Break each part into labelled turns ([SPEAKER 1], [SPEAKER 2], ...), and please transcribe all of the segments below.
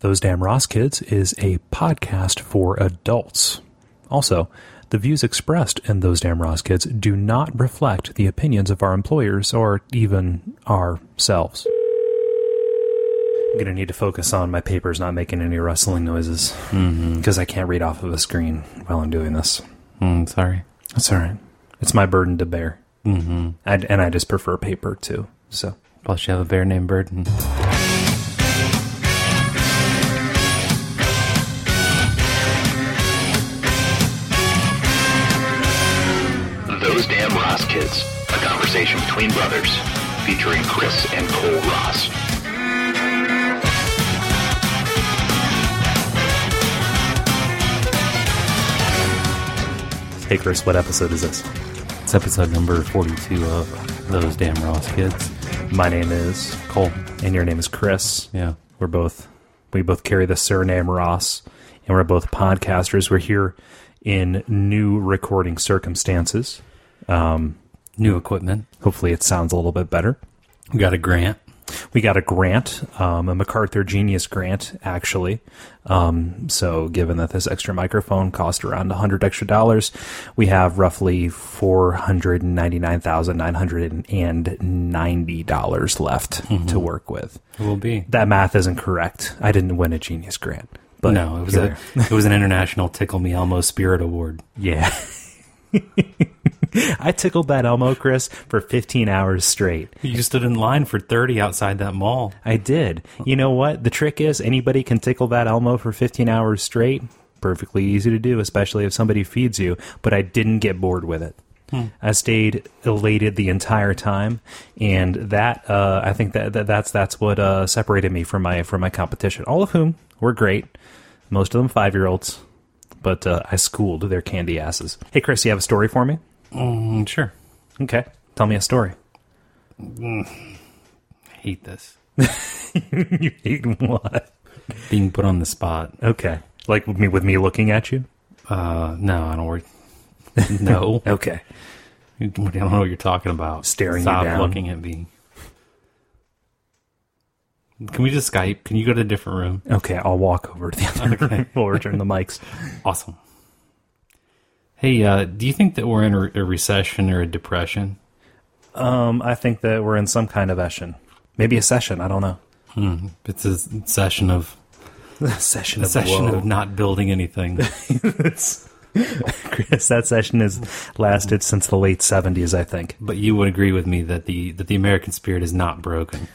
[SPEAKER 1] Those Damn Ross Kids is a podcast for adults. Also, the views expressed in Those Damn Ross Kids do not reflect the opinions of our employers or even ourselves. I'm going to need to focus on my papers not making any rustling noises because I can't read off of a screen while I'm doing this.
[SPEAKER 2] Sorry.
[SPEAKER 1] That's all right. It's my burden to bear.
[SPEAKER 2] Mm-hmm.
[SPEAKER 1] And I just prefer paper, too. So.
[SPEAKER 2] Plus, you have a bear named Burden.
[SPEAKER 3] Those Damn Ross Kids, a conversation between brothers, featuring Chris and Cole Ross.
[SPEAKER 1] Hey, Chris, what episode is this?
[SPEAKER 2] It's episode number 42 of Those Damn Ross Kids.
[SPEAKER 1] My name is
[SPEAKER 2] Cole.
[SPEAKER 1] And your name is Chris.
[SPEAKER 2] Yeah.
[SPEAKER 1] We both carry the surname Ross, and we're both podcasters. We're here in new recording circumstances.
[SPEAKER 2] New equipment.
[SPEAKER 1] Hopefully it sounds a little bit better.
[SPEAKER 2] We got a grant.
[SPEAKER 1] We got a grant, a MacArthur Genius grant, actually. So given that this extra microphone cost around $100 extra, we have roughly $499,990 left to work with.
[SPEAKER 2] It will be.
[SPEAKER 1] That math isn't correct. I didn't win a Genius grant. But
[SPEAKER 2] no, it was an International Tickle Me Elmo Spirit Award.
[SPEAKER 1] Yeah. I tickled that Elmo, Chris, for 15 hours straight.
[SPEAKER 2] You stood in line for 30 outside that mall.
[SPEAKER 1] I did. You know what? The trick is anybody can tickle that Elmo for 15 hours straight. Perfectly easy to do, especially if somebody feeds you. But I didn't get bored with it. I stayed elated the entire time, and that I think that's what separated me from my competition. All of whom were great, most of them 5-year-olds, but I schooled their candy asses. Hey, Chris, you have a story for me?
[SPEAKER 2] Sure.
[SPEAKER 1] Okay, tell me a story.
[SPEAKER 2] I hate this.
[SPEAKER 1] You hate what?
[SPEAKER 2] Being put on the spot.
[SPEAKER 1] Okay, like with me looking at you?
[SPEAKER 2] No, I don't worry. No.
[SPEAKER 1] Okay.
[SPEAKER 2] I don't know what you're talking about.
[SPEAKER 1] Staring
[SPEAKER 2] Stop
[SPEAKER 1] you down.
[SPEAKER 2] looking at me. Can we just Skype? Can you go to a different room?
[SPEAKER 1] Okay, I'll walk over to the other room. We'll return the mics.
[SPEAKER 2] Awesome. Hey, do you think that we're in a recession or a depression?
[SPEAKER 1] I think that we're in some kind of session. Maybe a session, I don't know.
[SPEAKER 2] It's a session of...
[SPEAKER 1] A session
[SPEAKER 2] of not building anything.
[SPEAKER 1] Chris, that session has lasted since the late 70s, I think.
[SPEAKER 2] But you would agree with me that the American spirit is not broken.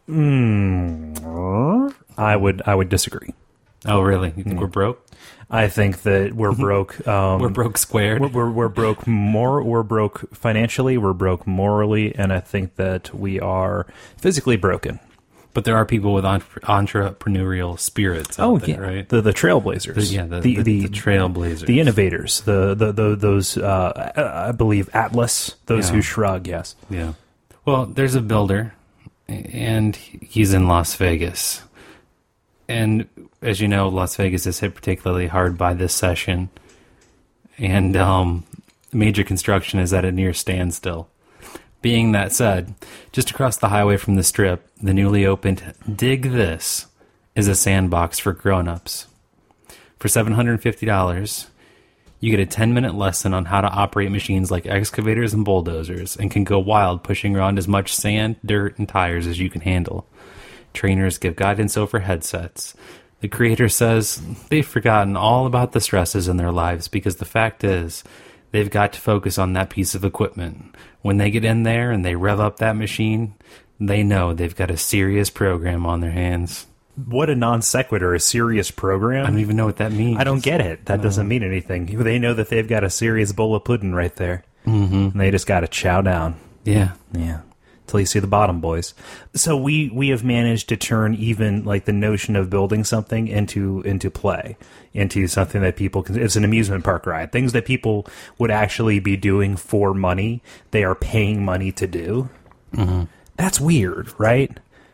[SPEAKER 1] I would disagree.
[SPEAKER 2] Oh, really? You think we're broke?
[SPEAKER 1] I think that we're broke.
[SPEAKER 2] We're broke squared.
[SPEAKER 1] We're broke we're broke financially, we're broke morally, and I think that we are physically broken.
[SPEAKER 2] But there are people with entrepreneurial spirits out there, right?
[SPEAKER 1] The trailblazers.
[SPEAKER 2] The trailblazers.
[SPEAKER 1] The innovators. Those I believe Atlas, those who shrug, yes.
[SPEAKER 2] Yeah. Well, there's a builder, and he's in Las Vegas. And as you know, Las Vegas is hit particularly hard by this session, and major construction is at a near standstill. Being that said, just across the highway from the Strip, the newly opened Dig This is a sandbox for grown-ups. For $750, you get a 10-minute lesson on how to operate machines like excavators and bulldozers, and can go wild pushing around as much sand, dirt, and tires as you can handle. Trainers give guidance over headsets. The creator says they've forgotten all about the stresses in their lives because the fact is they've got to focus on that piece of equipment. When they get in there and they rev up that machine, they know they've got a serious program on their hands.
[SPEAKER 1] What a non sequitur, a serious program?
[SPEAKER 2] I don't even know what that means.
[SPEAKER 1] I don't get it. That doesn't mean anything. They know that they've got a serious bowl of pudding right there. And they just got to chow down.
[SPEAKER 2] Yeah.
[SPEAKER 1] Yeah. Till you see the bottom, boys. So we have managed to turn even like the notion of building something into play, into something that people can. It's an amusement park ride. Things that people would actually be doing for money, they are paying money to do. That's weird, right?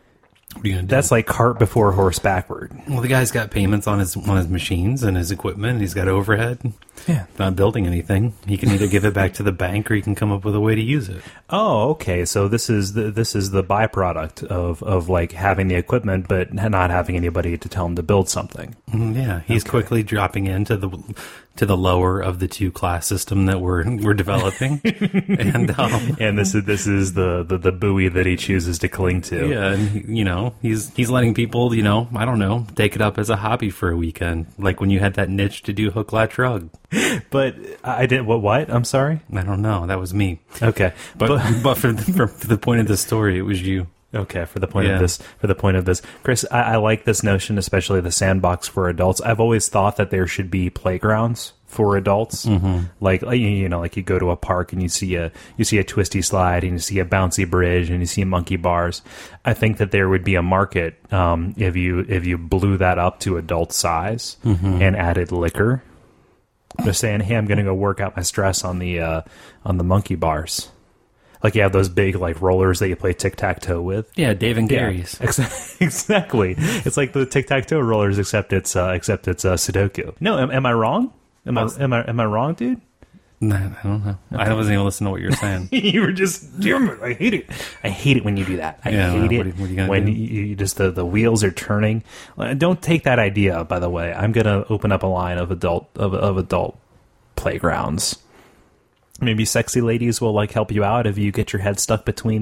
[SPEAKER 2] What are you going to do?
[SPEAKER 1] That's like cart before horse backward.
[SPEAKER 2] Well, the guy's got payments on his machines and his equipment. And he's got overhead.
[SPEAKER 1] Yeah.
[SPEAKER 2] Not building anything. He can either give it back to the bank or he can come up with a way to use it.
[SPEAKER 1] Oh, okay. So this is the byproduct of like having the equipment, but not having anybody to tell him to build something.
[SPEAKER 2] Yeah, he's quickly dropping into the lower of the two class system that we're developing,
[SPEAKER 1] and this is the buoy that he chooses to cling to.
[SPEAKER 2] Yeah, and he's letting people I don't know, take it up as a hobby for a weekend, like when you had that niche to do hook latch rug.
[SPEAKER 1] But I didn't. What? I'm sorry.
[SPEAKER 2] I don't know. That was me.
[SPEAKER 1] Okay,
[SPEAKER 2] but for the point of the story, it was you.
[SPEAKER 1] Okay, for the point of this, Chris, I like this notion, especially the sandbox for adults. I've always thought that there should be playgrounds for adults, like like you go to a park and you see a twisty slide and you see a bouncy bridge and you see monkey bars. I think that there would be a market if you blew that up to adult size and added liquor. Just saying, hey, I'm going to go work out my stress on the monkey bars. Like you have those big like rollers that you play tic-tac-toe with.
[SPEAKER 2] Yeah, Dave and Gary's.
[SPEAKER 1] Exactly. It's like the tic-tac-toe rollers, except it's Sudoku. No, am I wrong? Am I wrong, dude?
[SPEAKER 2] No, I don't know. Okay. I wasn't even listening to what you were saying.
[SPEAKER 1] You were just, I hate it. I hate it when you do that. I hate it
[SPEAKER 2] what are you gonna
[SPEAKER 1] when
[SPEAKER 2] do?
[SPEAKER 1] you just the wheels are turning. Don't take that idea, by the way. I'm gonna open up a line of adult playgrounds. Maybe sexy ladies will like help you out if you get your head stuck between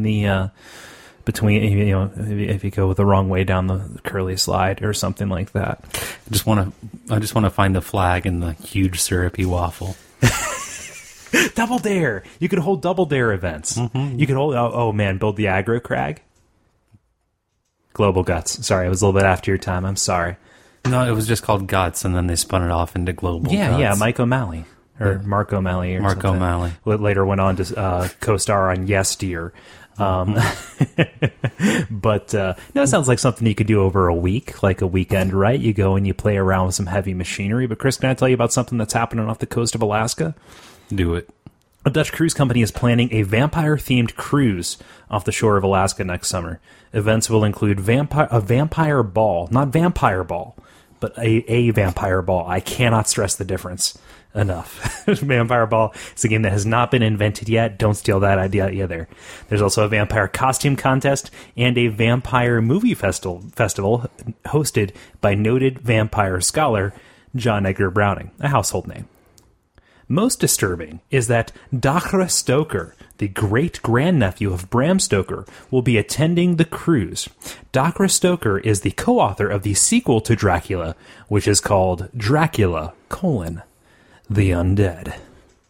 [SPEAKER 1] if you go the wrong way down the curly slide or something like that.
[SPEAKER 2] I just want to find the flag in the huge syrupy waffle.
[SPEAKER 1] Double Dare. You could hold Double Dare events. You could hold. Oh man, build the aggro crag. Global Guts. Sorry, I was a little bit after your time. I'm sorry.
[SPEAKER 2] No, it was just called Guts, and then they spun it off into Global Guts.
[SPEAKER 1] Yeah, Mike O'Malley. Or Mark O'Malley. Or
[SPEAKER 2] Mark
[SPEAKER 1] something.
[SPEAKER 2] O'Malley.
[SPEAKER 1] Who later went on to co-star on Yes Dear. But no, it sounds like something you could do over a week, like a weekend, right? You go and you play around with some heavy machinery. But Chris, can I tell you about something that's happening off the coast of Alaska?
[SPEAKER 2] Do it.
[SPEAKER 1] A Dutch cruise company is planning a vampire-themed cruise off the shore of Alaska next summer. Events will include a vampire ball, not vampire ball, but a vampire ball. I cannot stress the difference enough. Vampire Ball is a game that has not been invented yet. Don't steal that idea either. There's also a vampire costume contest and a vampire movie festival hosted by noted vampire scholar John Edgar Browning, a household name. Most disturbing is that Dacre Stoker, the great-grandnephew of Bram Stoker, will be attending the cruise. Dacre Stoker is the co-author of the sequel to Dracula, which is called Dracula, The Undead.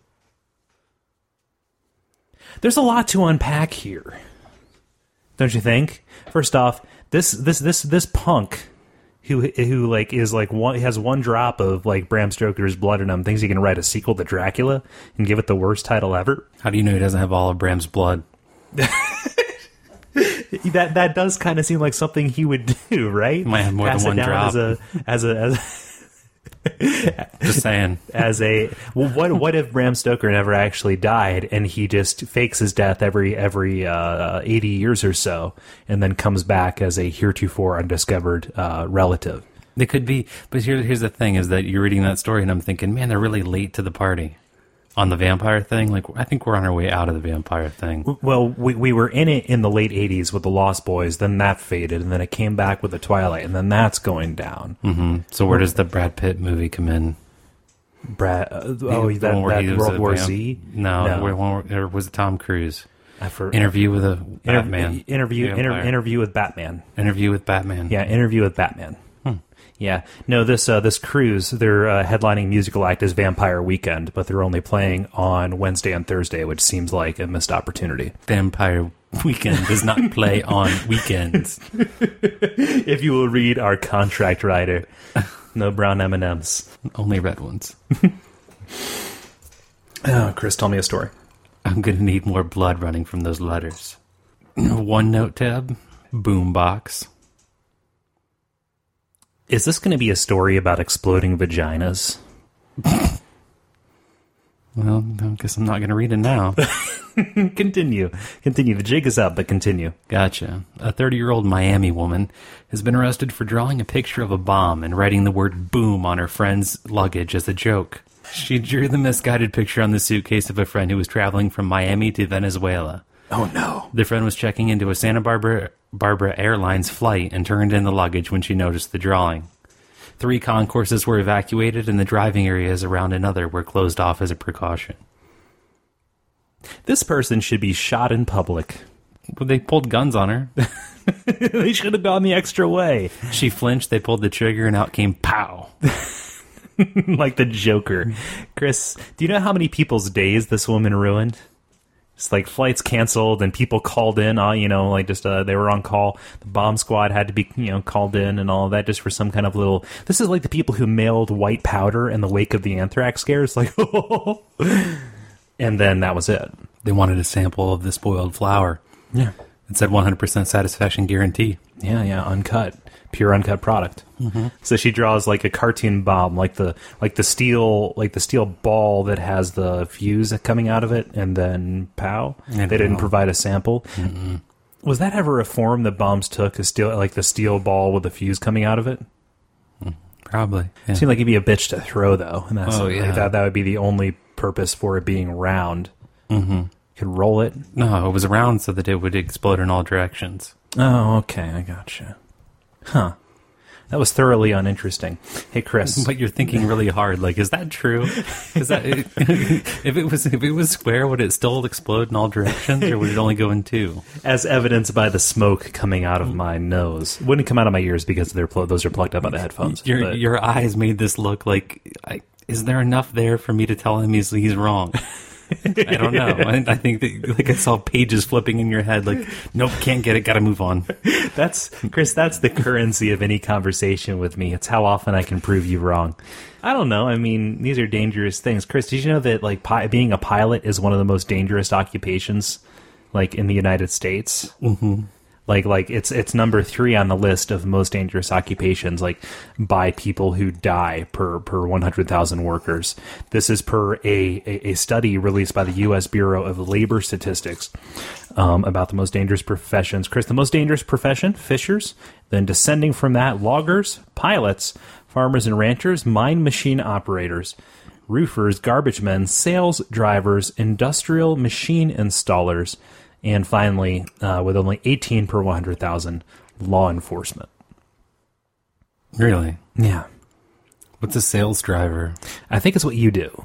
[SPEAKER 1] There's a lot to unpack here, don't you think? First off, this punk who like is like has one drop of like Bram Stoker's blood in him thinks he can write a sequel to Dracula and give it the worst title ever.
[SPEAKER 2] How do you know he doesn't have all of Bram's blood?
[SPEAKER 1] That does kind of seem like something he would do, right?
[SPEAKER 2] Might have more
[SPEAKER 1] Pass
[SPEAKER 2] than one
[SPEAKER 1] it down
[SPEAKER 2] drop.
[SPEAKER 1] As
[SPEAKER 2] Just saying.
[SPEAKER 1] What if Bram Stoker never actually died and he just fakes his death every 80 years or so and then comes back as a heretofore undiscovered relative?
[SPEAKER 2] They could be, but here's the thing: is that you're reading that story and I'm thinking, man, they're really late to the party on the vampire thing. Like, I think we're on our way out of the vampire thing.
[SPEAKER 1] Well, we were in it in the late 80s with the Lost Boys, then that faded, and then it came back with the Twilight, and then that's going down.
[SPEAKER 2] Mm-hmm. So where does the Brad Pitt movie come in?
[SPEAKER 1] That World War Z?
[SPEAKER 2] No. Or was it Tom Cruise? Interview with a Batman.
[SPEAKER 1] Interview with Batman.
[SPEAKER 2] Interview with Batman.
[SPEAKER 1] Yeah, Interview with Batman. Yeah, no. This cruise, their headlining musical act is Vampire Weekend, but they're only playing on Wednesday and Thursday, which seems like a missed opportunity.
[SPEAKER 2] Vampire Weekend does not play on weekends.
[SPEAKER 1] If you will read our contract writer, no brown M&Ms,
[SPEAKER 2] only red ones.
[SPEAKER 1] Chris, tell me a story.
[SPEAKER 2] I'm gonna need more blood running from those letters. OneNote tab, boombox.
[SPEAKER 1] Is this going to be a story about exploding vaginas?
[SPEAKER 2] Well, I guess I'm not going to read it now.
[SPEAKER 1] Continue. The jig is up, but continue.
[SPEAKER 2] Gotcha. A 30-year-old Miami woman has been arrested for drawing a picture of a bomb and writing the word boom on her friend's luggage as a joke. She drew the misguided picture on the suitcase of a friend who was traveling from Miami to Venezuela.
[SPEAKER 1] Oh, no.
[SPEAKER 2] The friend was checking into a Santa Barbara Airlines flight and turned in the luggage when she noticed the drawing. 3 concourses were evacuated and the driving areas around another were closed off as a precaution.
[SPEAKER 1] This person should be shot in public.
[SPEAKER 2] Well, they pulled guns on her.
[SPEAKER 1] They should have gone the extra way.
[SPEAKER 2] She flinched, they pulled the trigger, and out came pow.
[SPEAKER 1] Like the Joker. Chris, do you know how many people's days this woman ruined? It's like flights canceled and people called in, they were on call. The bomb squad had to be, called in and all of that just for some kind of little... This is like the people who mailed white powder in the wake of the anthrax scares. Like, and then that was it.
[SPEAKER 2] They wanted a sample of the spoiled flour.
[SPEAKER 1] Yeah.
[SPEAKER 2] It said 100% satisfaction guarantee.
[SPEAKER 1] Yeah, uncut. Pure uncut product. Mm-hmm. So she draws like a cartoon bomb, like the steel ball that has the fuse coming out of it, and then pow. They didn't provide a sample. Mm-mm. Was that ever a form that bombs took? The steel ball with the fuse coming out of it?
[SPEAKER 2] Probably. Yeah.
[SPEAKER 1] Seemed like it'd be a bitch to throw though. And that's
[SPEAKER 2] yeah.
[SPEAKER 1] That would be the only purpose for it being round. Mm-hmm. Could roll it.
[SPEAKER 2] No, it was round so that it would explode in all directions.
[SPEAKER 1] Oh, okay, I gotcha. Huh. That was thoroughly uninteresting. Hey, Chris.
[SPEAKER 2] But you're thinking really hard. Like, is that true? Is that if it was square, would it still explode in all directions, or would it only go in 2?
[SPEAKER 1] As evidenced by the smoke coming out of my nose. It wouldn't come out of my ears because those are plugged up by the headphones.
[SPEAKER 2] Your eyes made this look like. Is there enough there for me to tell him he's wrong? I don't know. I think that I saw pages flipping in your head. Like, nope, can't get it. Got to move on.
[SPEAKER 1] That's the currency of any conversation with me. It's how often I can prove you wrong. I don't know. I mean, these are dangerous things. Chris, did you know that being a pilot is one of the most dangerous occupations, in the United States? Mm-hmm. Like it's number 3 on the list of most dangerous occupations, by people who die per 100,000 workers. This is per a study released by the U.S. Bureau of Labor Statistics about the most dangerous professions. Chris, the most dangerous profession, fishers. Then descending from that, loggers, pilots, farmers and ranchers, mine machine operators, roofers, garbage men, sales drivers, industrial machine installers, and finally, with only 18 per 100,000, law enforcement.
[SPEAKER 2] Really?
[SPEAKER 1] Yeah.
[SPEAKER 2] What's a sales driver?
[SPEAKER 1] I think it's what you do.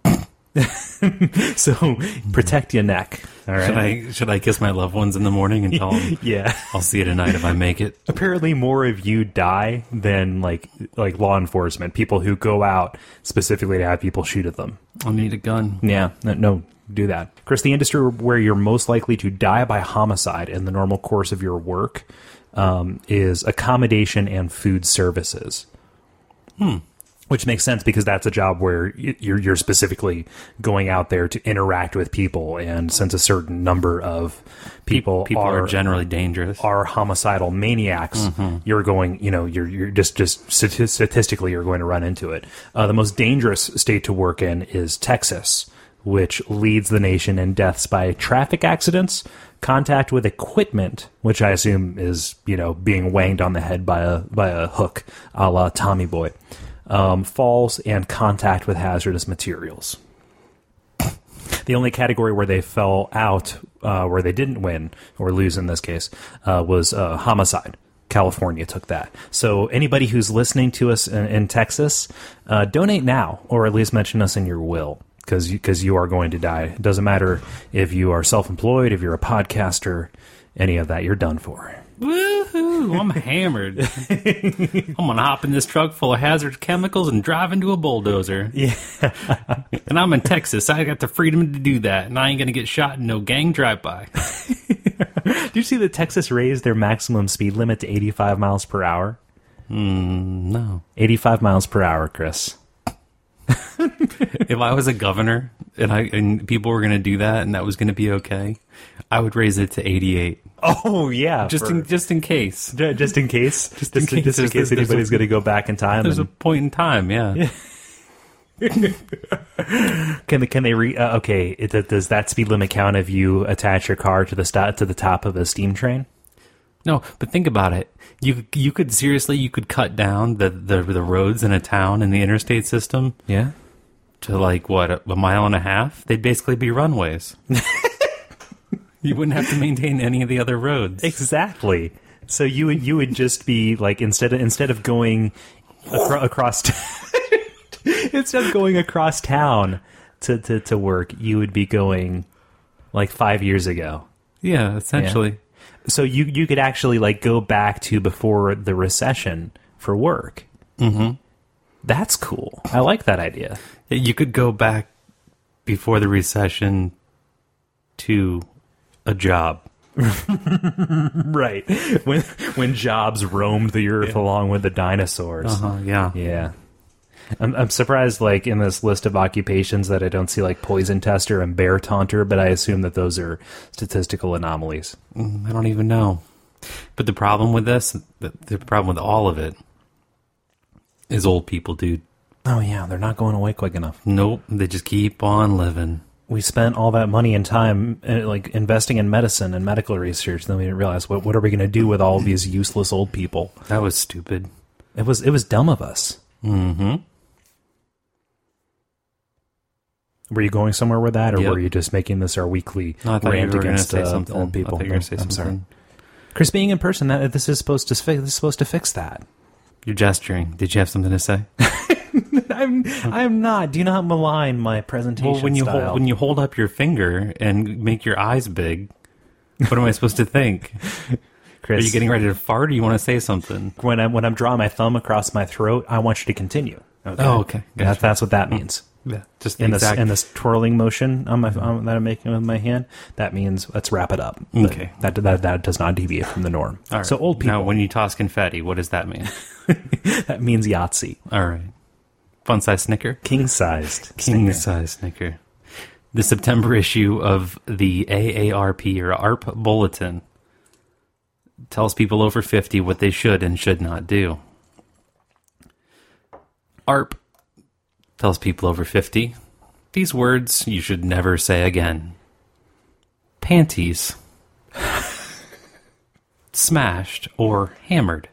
[SPEAKER 1] So, protect your neck. All right.
[SPEAKER 2] Should I kiss my loved ones in the morning and tell them?
[SPEAKER 1] Yeah.
[SPEAKER 2] I'll see you tonight if I make it.
[SPEAKER 1] Apparently, more of you die than like law enforcement. People who go out specifically to have people shoot at them.
[SPEAKER 2] I'll need a gun.
[SPEAKER 1] Yeah. No. Do that. Chris, the industry where you're most likely to die by homicide in the normal course of your work is accommodation and food services. Which makes sense because that's a job where you're specifically going out there to interact with people, and since a certain number of people
[SPEAKER 2] are generally dangerous,
[SPEAKER 1] are homicidal maniacs, you're going, you're just statistically you're going to run into it. The most dangerous state to work in is Texas, which leads the nation in deaths by traffic accidents, contact with equipment, which I assume is, being wanged on the head by a hook, a la Tommy Boy, falls, and contact with hazardous materials. The only category where they fell out, where they didn't win, or lose in this case, was homicide. California took that. So anybody who's listening to us in Texas, donate now, or at least mention us in your will. Because you are going to die. It doesn't matter if you are self-employed, if you're a podcaster, any of that, you're done for.
[SPEAKER 2] Woohoo! I'm hammered. I'm going to hop in this truck full of hazardous chemicals and drive into a bulldozer.
[SPEAKER 1] Yeah.
[SPEAKER 2] And I'm in Texas. I got the freedom to do that. And I ain't going to get shot in no gang drive-by.
[SPEAKER 1] Did you see that Texas raised their maximum speed limit to 85 miles per hour?
[SPEAKER 2] No.
[SPEAKER 1] 85 miles per hour, Chris.
[SPEAKER 2] If I was a governor and people were going to do that and that was going to be okay, I would raise it to 88.
[SPEAKER 1] Oh yeah,
[SPEAKER 2] just in case.
[SPEAKER 1] Just in case anybody's going to go back in time.
[SPEAKER 2] There's a point in time, yeah.
[SPEAKER 1] Can they okay? Does that speed limit count if you attach your car to the top of a steam train?
[SPEAKER 2] No, but think about it. You could seriously cut down the roads in a town in the interstate system.
[SPEAKER 1] Yeah.
[SPEAKER 2] To like what, a mile and a half? They'd basically be runways. You wouldn't have to maintain any of the other roads.
[SPEAKER 1] Exactly. So you would just be like instead of going across instead of going across town to work, you would be going like 5 years ago.
[SPEAKER 2] Yeah, essentially.
[SPEAKER 1] Yeah. So you could actually like go back to before the recession for work.
[SPEAKER 2] Mm-hmm.
[SPEAKER 1] That's cool. I like that idea.
[SPEAKER 2] You could go back before the recession to a job.
[SPEAKER 1] Right. When jobs roamed the earth along with the dinosaurs.
[SPEAKER 2] Yeah.
[SPEAKER 1] Yeah. I'm surprised, like, in this list of occupations that I don't see, like, poison tester and bear taunter, but I assume that those are statistical anomalies.
[SPEAKER 2] I don't even know. But the problem with this, the problem with all of it, is old people, dude.
[SPEAKER 1] Oh, yeah, they're not going away quick enough.
[SPEAKER 2] Nope, they just keep on living.
[SPEAKER 1] We spent all that money and time, like, investing in medicine and medical research, then we didn't realize, what are we going to do with all these useless old people?
[SPEAKER 2] That was stupid.
[SPEAKER 1] It was dumb of us.
[SPEAKER 2] Mm-hmm.
[SPEAKER 1] Were you going somewhere with that, or
[SPEAKER 2] Yep.
[SPEAKER 1] were you just making this our weekly
[SPEAKER 2] No, I thought
[SPEAKER 1] rant
[SPEAKER 2] you were going to
[SPEAKER 1] against
[SPEAKER 2] say something.
[SPEAKER 1] old people?
[SPEAKER 2] I thought you were going to say
[SPEAKER 1] I'm sorry.
[SPEAKER 2] something.
[SPEAKER 1] Chris, being in person, this is supposed to fix that.
[SPEAKER 2] You're gesturing. Did you have something to say?
[SPEAKER 1] I'm not. Do you know how malign my presentation
[SPEAKER 2] Well, when you
[SPEAKER 1] style?
[SPEAKER 2] when you hold up your finger and make your eyes big, what am I supposed to think?
[SPEAKER 1] Chris,
[SPEAKER 2] Are you getting ready to fart, or you want to say something?
[SPEAKER 1] when I'm drawing my thumb across my throat, I want you to continue. Okay?
[SPEAKER 2] Oh, okay. Gotcha.
[SPEAKER 1] That's what that means.
[SPEAKER 2] Yeah, just
[SPEAKER 1] In
[SPEAKER 2] exact.
[SPEAKER 1] this twirling motion on that I'm making with my hand, that means let's wrap it up. But
[SPEAKER 2] Okay.
[SPEAKER 1] that does not deviate from the norm.
[SPEAKER 2] All right.
[SPEAKER 1] So old people,
[SPEAKER 2] Now, when you toss confetti, what does that mean?
[SPEAKER 1] that means Yahtzee,
[SPEAKER 2] All right. Fun size Snicker?
[SPEAKER 1] king sized,
[SPEAKER 2] King size Snicker. The September issue of the AARP or ARP Bulletin tells people over 50 what they should and should not do. ARP tells people over 50 these words you should never say again. Panties. Smashed or hammered.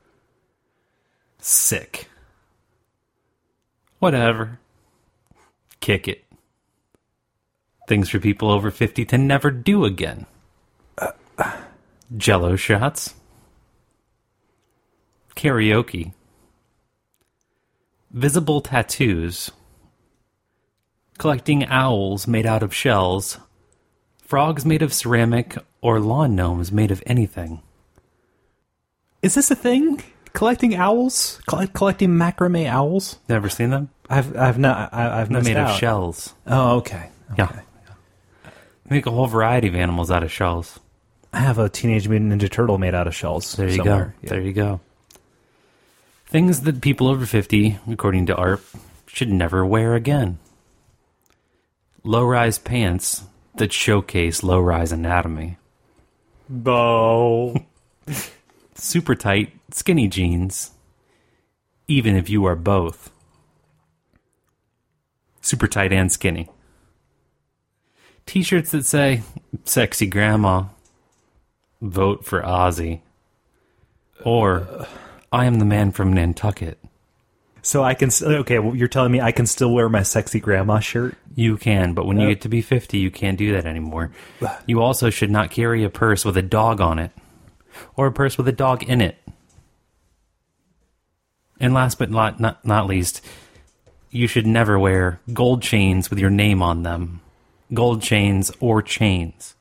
[SPEAKER 2] Sick. Whatever. Kick it. Things for people over 50 to never do again. Jello shots. Karaoke. Visible tattoos. Collecting owls made out of shells. Frogs made of ceramic or lawn gnomes made of anything.
[SPEAKER 1] Is this a thing? Collecting owls, collecting macrame owls.
[SPEAKER 2] Never seen them?
[SPEAKER 1] I've not. I've
[SPEAKER 2] They're
[SPEAKER 1] missed
[SPEAKER 2] made
[SPEAKER 1] out.
[SPEAKER 2] of shells.
[SPEAKER 1] Oh, okay.
[SPEAKER 2] Yeah. They make a whole variety of animals out of shells.
[SPEAKER 1] I have a Teenage Mutant Ninja Turtle made out of shells.
[SPEAKER 2] There you
[SPEAKER 1] somewhere.
[SPEAKER 2] go. There you go. Things that people over 50, according to ARP, should never wear again. Low-rise pants that showcase low-rise anatomy.
[SPEAKER 1] Bo.
[SPEAKER 2] Super tight, skinny jeans, even if you are both. Super tight and skinny. T-shirts that say, sexy grandma, vote for Ozzy. Or, I am the man from Nantucket.
[SPEAKER 1] So I can. Okay, well, you're telling me I can still wear my sexy grandma shirt?
[SPEAKER 2] You can, but when you get to be 50, you can't do that anymore. You also should not carry a purse with a dog on it, or a purse with a dog in it. And last but not least, you should never wear gold chains with your name on them. Gold chains or chains.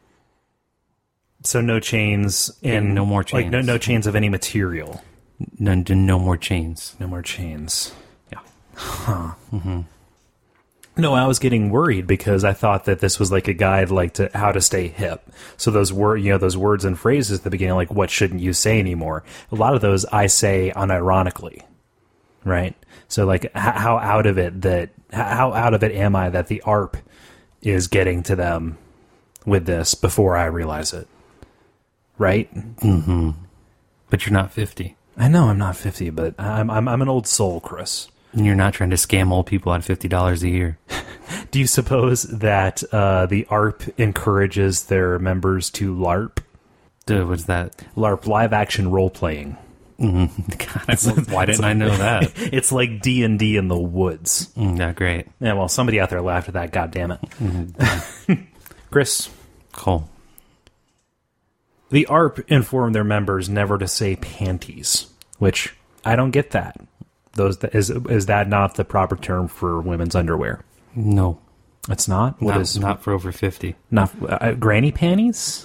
[SPEAKER 1] So no chains and
[SPEAKER 2] no more chains.
[SPEAKER 1] Like no chains of any material.
[SPEAKER 2] No more chains.
[SPEAKER 1] No more chains.
[SPEAKER 2] Yeah.
[SPEAKER 1] Huh. Mm-hmm. No, I was getting worried because I thought that this was like a guide, like to how to stay hip. So those those words and phrases at the beginning, like what shouldn't you say anymore? A lot of those I say unironically, right? So like how out of it am I that the ARP is getting to them with this before I realize it, right?
[SPEAKER 2] Mm-hmm. But you're not 50.
[SPEAKER 1] I know I'm not 50, but I'm an old soul, Chris.
[SPEAKER 2] And you're not trying to scam old people out of $50 a year.
[SPEAKER 1] Do you suppose that the ARP encourages their members to LARP?
[SPEAKER 2] What's that?
[SPEAKER 1] LARP, live action role playing.
[SPEAKER 2] God, why didn't I know that?
[SPEAKER 1] It's like D&D in the woods.
[SPEAKER 2] Yeah, great.
[SPEAKER 1] Yeah, well, somebody out there laughed at that. God damn it, Chris.
[SPEAKER 2] Cool.
[SPEAKER 1] The ARP informed their members never to say panties, which I don't get that. Is that not the proper term for women's underwear?
[SPEAKER 2] No,
[SPEAKER 1] it's not. What is
[SPEAKER 2] not for over 50?
[SPEAKER 1] Not granny panties.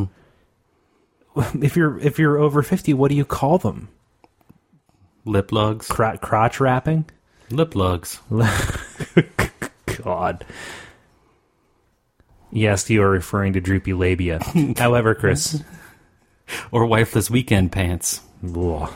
[SPEAKER 1] If you're over 50, what do you call them?
[SPEAKER 2] Lip lugs.
[SPEAKER 1] Crotch wrapping.
[SPEAKER 2] Lip lugs.
[SPEAKER 1] God. Yes, you are referring to droopy labia. However, Chris.
[SPEAKER 2] Or wifeless weekend pants.
[SPEAKER 1] Ugh.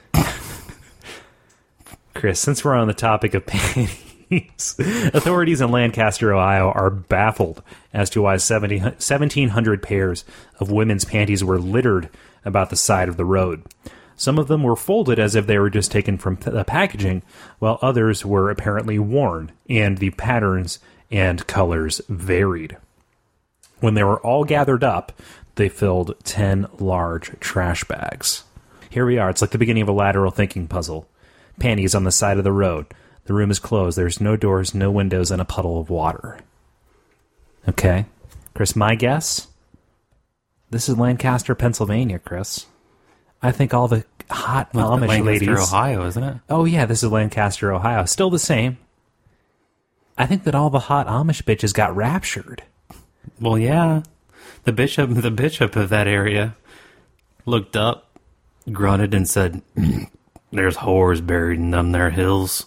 [SPEAKER 1] Chris, since we're on the topic of panties, authorities in Lancaster, Ohio are baffled as to why 1,700 pairs of women's panties were littered about the side of the road. Some of them were folded as if they were just taken from the packaging, while others were apparently worn, and the patterns and colors varied. When they were all gathered up, they filled 10 large trash bags. Here we are. It's like the beginning of a lateral thinking puzzle. Panties on the side of the road. The room is closed. There's no doors, no windows, and a puddle of water. Okay. Chris, my guess? This is Lancaster, Pennsylvania, Chris. I think all the hot Amish
[SPEAKER 2] Lancaster,
[SPEAKER 1] ladies...
[SPEAKER 2] Ohio, isn't it?
[SPEAKER 1] Oh, yeah, this is Lancaster, Ohio. Still the same. I think that all the hot Amish bitches got raptured.
[SPEAKER 2] Well, yeah. The bishop of that area looked up, grunted, and said, "There's whores buried in them there hills."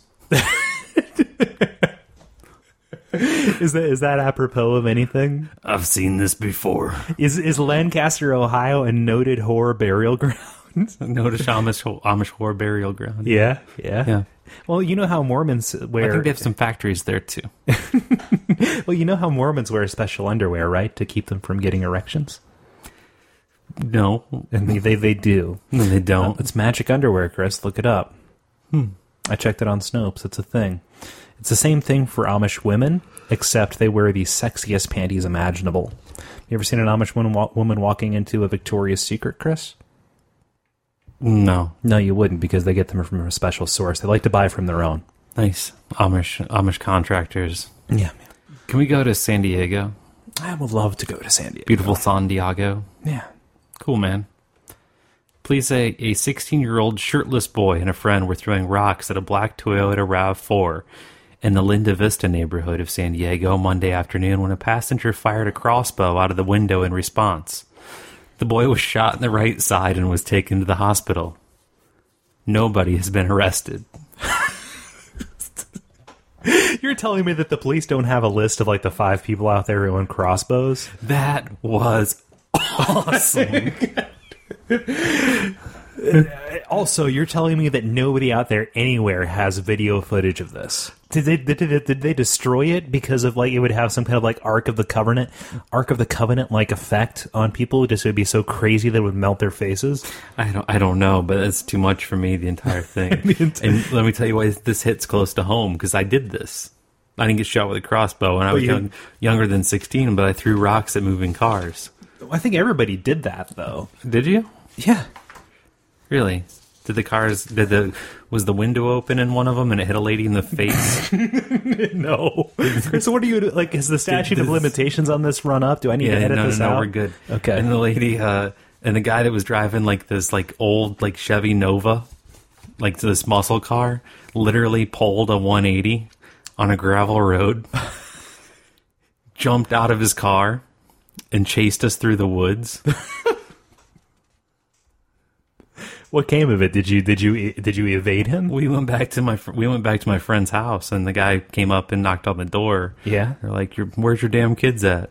[SPEAKER 1] Is that apropos of anything?
[SPEAKER 2] I've seen this before.
[SPEAKER 1] Is Lancaster, Ohio, a noted whore burial ground?
[SPEAKER 2] Noted Amish whore burial ground.
[SPEAKER 1] Yeah. Well, you know how Mormons wear...
[SPEAKER 2] I think they have some factories there, too.
[SPEAKER 1] Well, you know how Mormons wear special underwear, right? To keep them from getting erections?
[SPEAKER 2] No.
[SPEAKER 1] And they do.
[SPEAKER 2] No, they don't.
[SPEAKER 1] It's magic underwear, Chris. Look it up. I checked it on Snopes. It's a thing. It's the same thing for Amish women, except they wear the sexiest panties imaginable. You ever seen an Amish woman walking into a Victoria's Secret, Chris?
[SPEAKER 2] No.
[SPEAKER 1] No, you wouldn't, because they get them from a special source. They like to buy from their own.
[SPEAKER 2] Nice. Amish contractors.
[SPEAKER 1] Yeah.
[SPEAKER 2] Can we go to San Diego?
[SPEAKER 1] I would love to go to San Diego.
[SPEAKER 2] Beautiful San Diego.
[SPEAKER 1] Yeah.
[SPEAKER 2] Cool, man. Police say a 16-year-old shirtless boy and a friend were throwing rocks at a black Toyota RAV4 in the Linda Vista neighborhood of San Diego Monday afternoon when a passenger fired a crossbow out of the window in response. The boy was shot in the right side and was taken to the hospital. Nobody has been arrested.
[SPEAKER 1] You're telling me that the police don't have a list of like the 5 people out there who own crossbows?
[SPEAKER 2] That was awesome.
[SPEAKER 1] Also, you're telling me that nobody out there anywhere has video footage of this. Did they destroy it because of like it would have some kind of like Ark of the Covenant like effect on people? Just it would be so crazy that it would melt their faces.
[SPEAKER 2] I don't know, but it's too much for me. The entire thing. And let me tell you why this hits close to home, because I did this. I didn't get shot with a crossbow when I was younger than 16, but I threw rocks at moving cars.
[SPEAKER 1] I think everybody did that though.
[SPEAKER 2] Did you?
[SPEAKER 1] Yeah.
[SPEAKER 2] Really? Was the window open in one of them and it hit a lady in the face?
[SPEAKER 1] No. So what are you, like, is the statute of limitations on this run up? Do I need to edit this out?
[SPEAKER 2] No, we're good.
[SPEAKER 1] Okay.
[SPEAKER 2] And the lady, and the guy that was driving, like, this, like, old, like, Chevy Nova, like, this muscle car, literally pulled a 180 on a gravel road, jumped out of his car, and chased us through the woods.
[SPEAKER 1] What came of it? Did you evade him?
[SPEAKER 2] We went back to my friend's house, and the guy came up and knocked on the door.
[SPEAKER 1] Yeah,
[SPEAKER 2] they're like, "Where's your damn kids at?"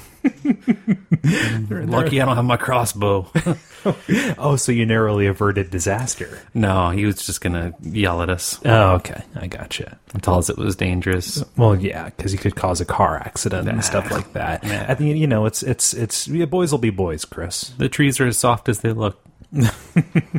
[SPEAKER 2] Lucky I don't have my crossbow.
[SPEAKER 1] Oh, so you narrowly averted disaster?
[SPEAKER 2] No, he was just gonna yell at us.
[SPEAKER 1] Oh, okay, I gotcha.
[SPEAKER 2] And tell us it was dangerous.
[SPEAKER 1] Well, yeah, because he could cause a car accident and stuff like that.
[SPEAKER 2] Nah.
[SPEAKER 1] I think it's boys will be boys, Chris.
[SPEAKER 2] The trees are as soft as they look.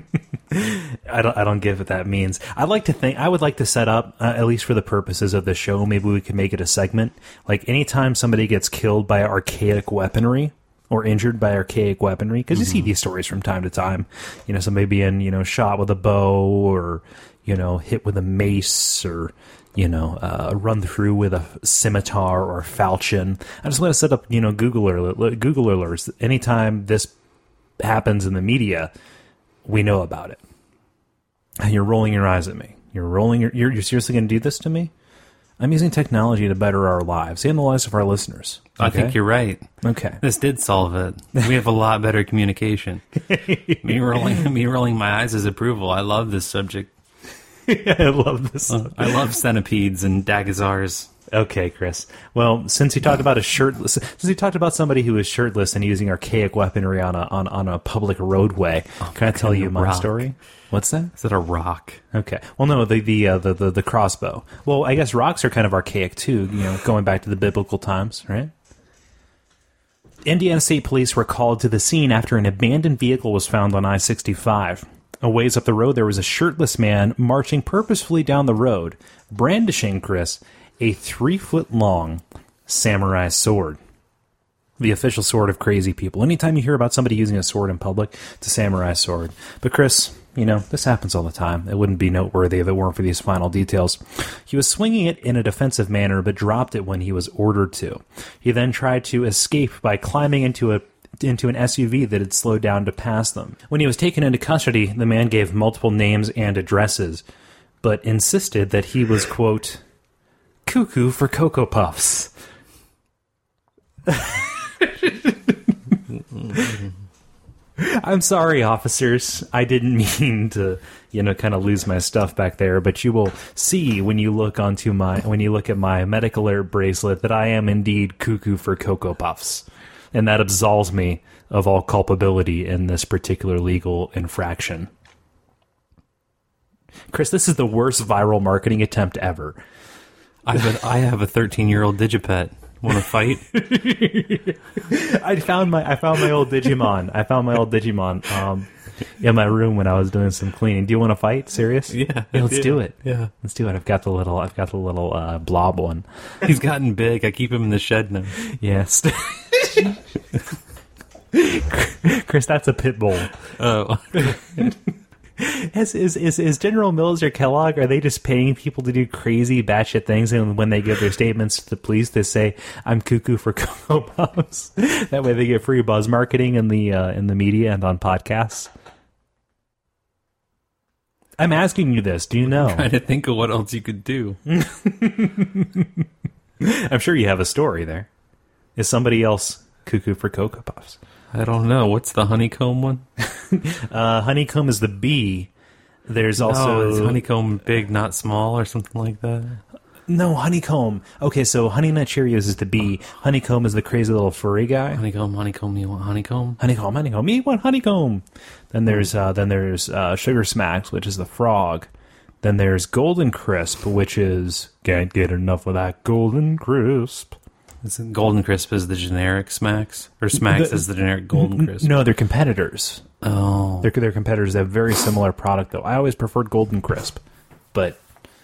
[SPEAKER 1] I don't get what that means. I would like to set up, at least for the purposes of the show, maybe we could make it a segment. Like anytime somebody gets killed by archaic weaponry or injured by archaic weaponry, because you see these stories from time to time. Somebody being, shot with a bow or, hit with a mace or, run through with a scimitar or a falchion. I just want to set up, Google alerts. Anytime this happens in the media, we know about it. And you're rolling your eyes at me. You're seriously going to do this to me? I'm using technology to better our lives and the lives of our listeners. Okay?
[SPEAKER 2] I think you're right.
[SPEAKER 1] Okay.
[SPEAKER 2] This did solve it. We have a lot better communication. me rolling my eyes is approval. I love this subject.
[SPEAKER 1] Yeah, I love this.
[SPEAKER 2] I love centipedes and Dagazars.
[SPEAKER 1] Okay, Chris. Well, since you talked about somebody who is shirtless and using archaic weaponry on a public roadway, can I tell you my story? What's that?
[SPEAKER 2] Is that a rock?
[SPEAKER 1] Okay. Well, no, the crossbow. Well, I guess rocks are kind of archaic too. Going back to the biblical times, right? Indiana State Police were called to the scene after an abandoned vehicle was found on I-65. A ways up the road, there was a shirtless man marching purposefully down the road, brandishing, Chris, a 3-foot-long samurai sword. The official sword of crazy people. Anytime you hear about somebody using a sword in public, it's a samurai sword. But Chris, this happens all the time. It wouldn't be noteworthy if it weren't for these final details. He was swinging it in a defensive manner, but dropped it when he was ordered to. He then tried to escape by climbing into an SUV that had slowed down to pass them. When he was taken into custody, the man gave multiple names and addresses, but insisted that he was, quote, cuckoo for Cocoa Puffs. I'm sorry, officers. I didn't mean to, kind of lose my stuff back there, but you will see when you look at my medical alert bracelet that I am indeed cuckoo for Cocoa Puffs. And that absolves me of all culpability in this particular legal infraction. Chris, this is the worst viral marketing attempt ever.
[SPEAKER 2] I have a 13-year-old Digipet. Want to fight?
[SPEAKER 1] I found my old Digimon. In my room when I was doing some cleaning. Do you want to fight? Serious?
[SPEAKER 2] Yeah,
[SPEAKER 1] let's do it.
[SPEAKER 2] Yeah,
[SPEAKER 1] let's do it. I've got the little blob one.
[SPEAKER 2] He's gotten big. I keep him in the shed now.
[SPEAKER 1] Yes. Chris, that's a pit bull.
[SPEAKER 2] Oh.
[SPEAKER 1] Is General Mills or Kellogg, are they just paying people to do crazy batshit things, and when they give their statements to the police, they say, I'm cuckoo for Cocoa Puffs? That way they get free buzz marketing in the media and on podcasts? I'm asking you this. Do you know?
[SPEAKER 2] I'm trying to think of what else you could do.
[SPEAKER 1] I'm sure you have a story there. Is somebody else cuckoo for Cocoa Puffs?
[SPEAKER 2] I don't know. What's the honeycomb one?
[SPEAKER 1] Honeycomb is the bee. There's also...
[SPEAKER 2] is honeycomb big, not small, or something like that?
[SPEAKER 1] No, honeycomb. Okay, so Honey Nut Cheerios is the bee. Honeycomb is the crazy little furry guy.
[SPEAKER 2] Honeycomb, you want honeycomb?
[SPEAKER 1] Honeycomb, you want honeycomb. Then there's Sugar Smacks, which is the frog. Then there's Golden Crisp, which is can't get enough of that Golden Crisp.
[SPEAKER 2] Golden Crisp is the generic Smacks? Or Smacks is the generic Golden Crisp?
[SPEAKER 1] No, they're competitors.
[SPEAKER 2] Oh.
[SPEAKER 1] They're competitors. They have very similar product, though. I always preferred Golden Crisp. But,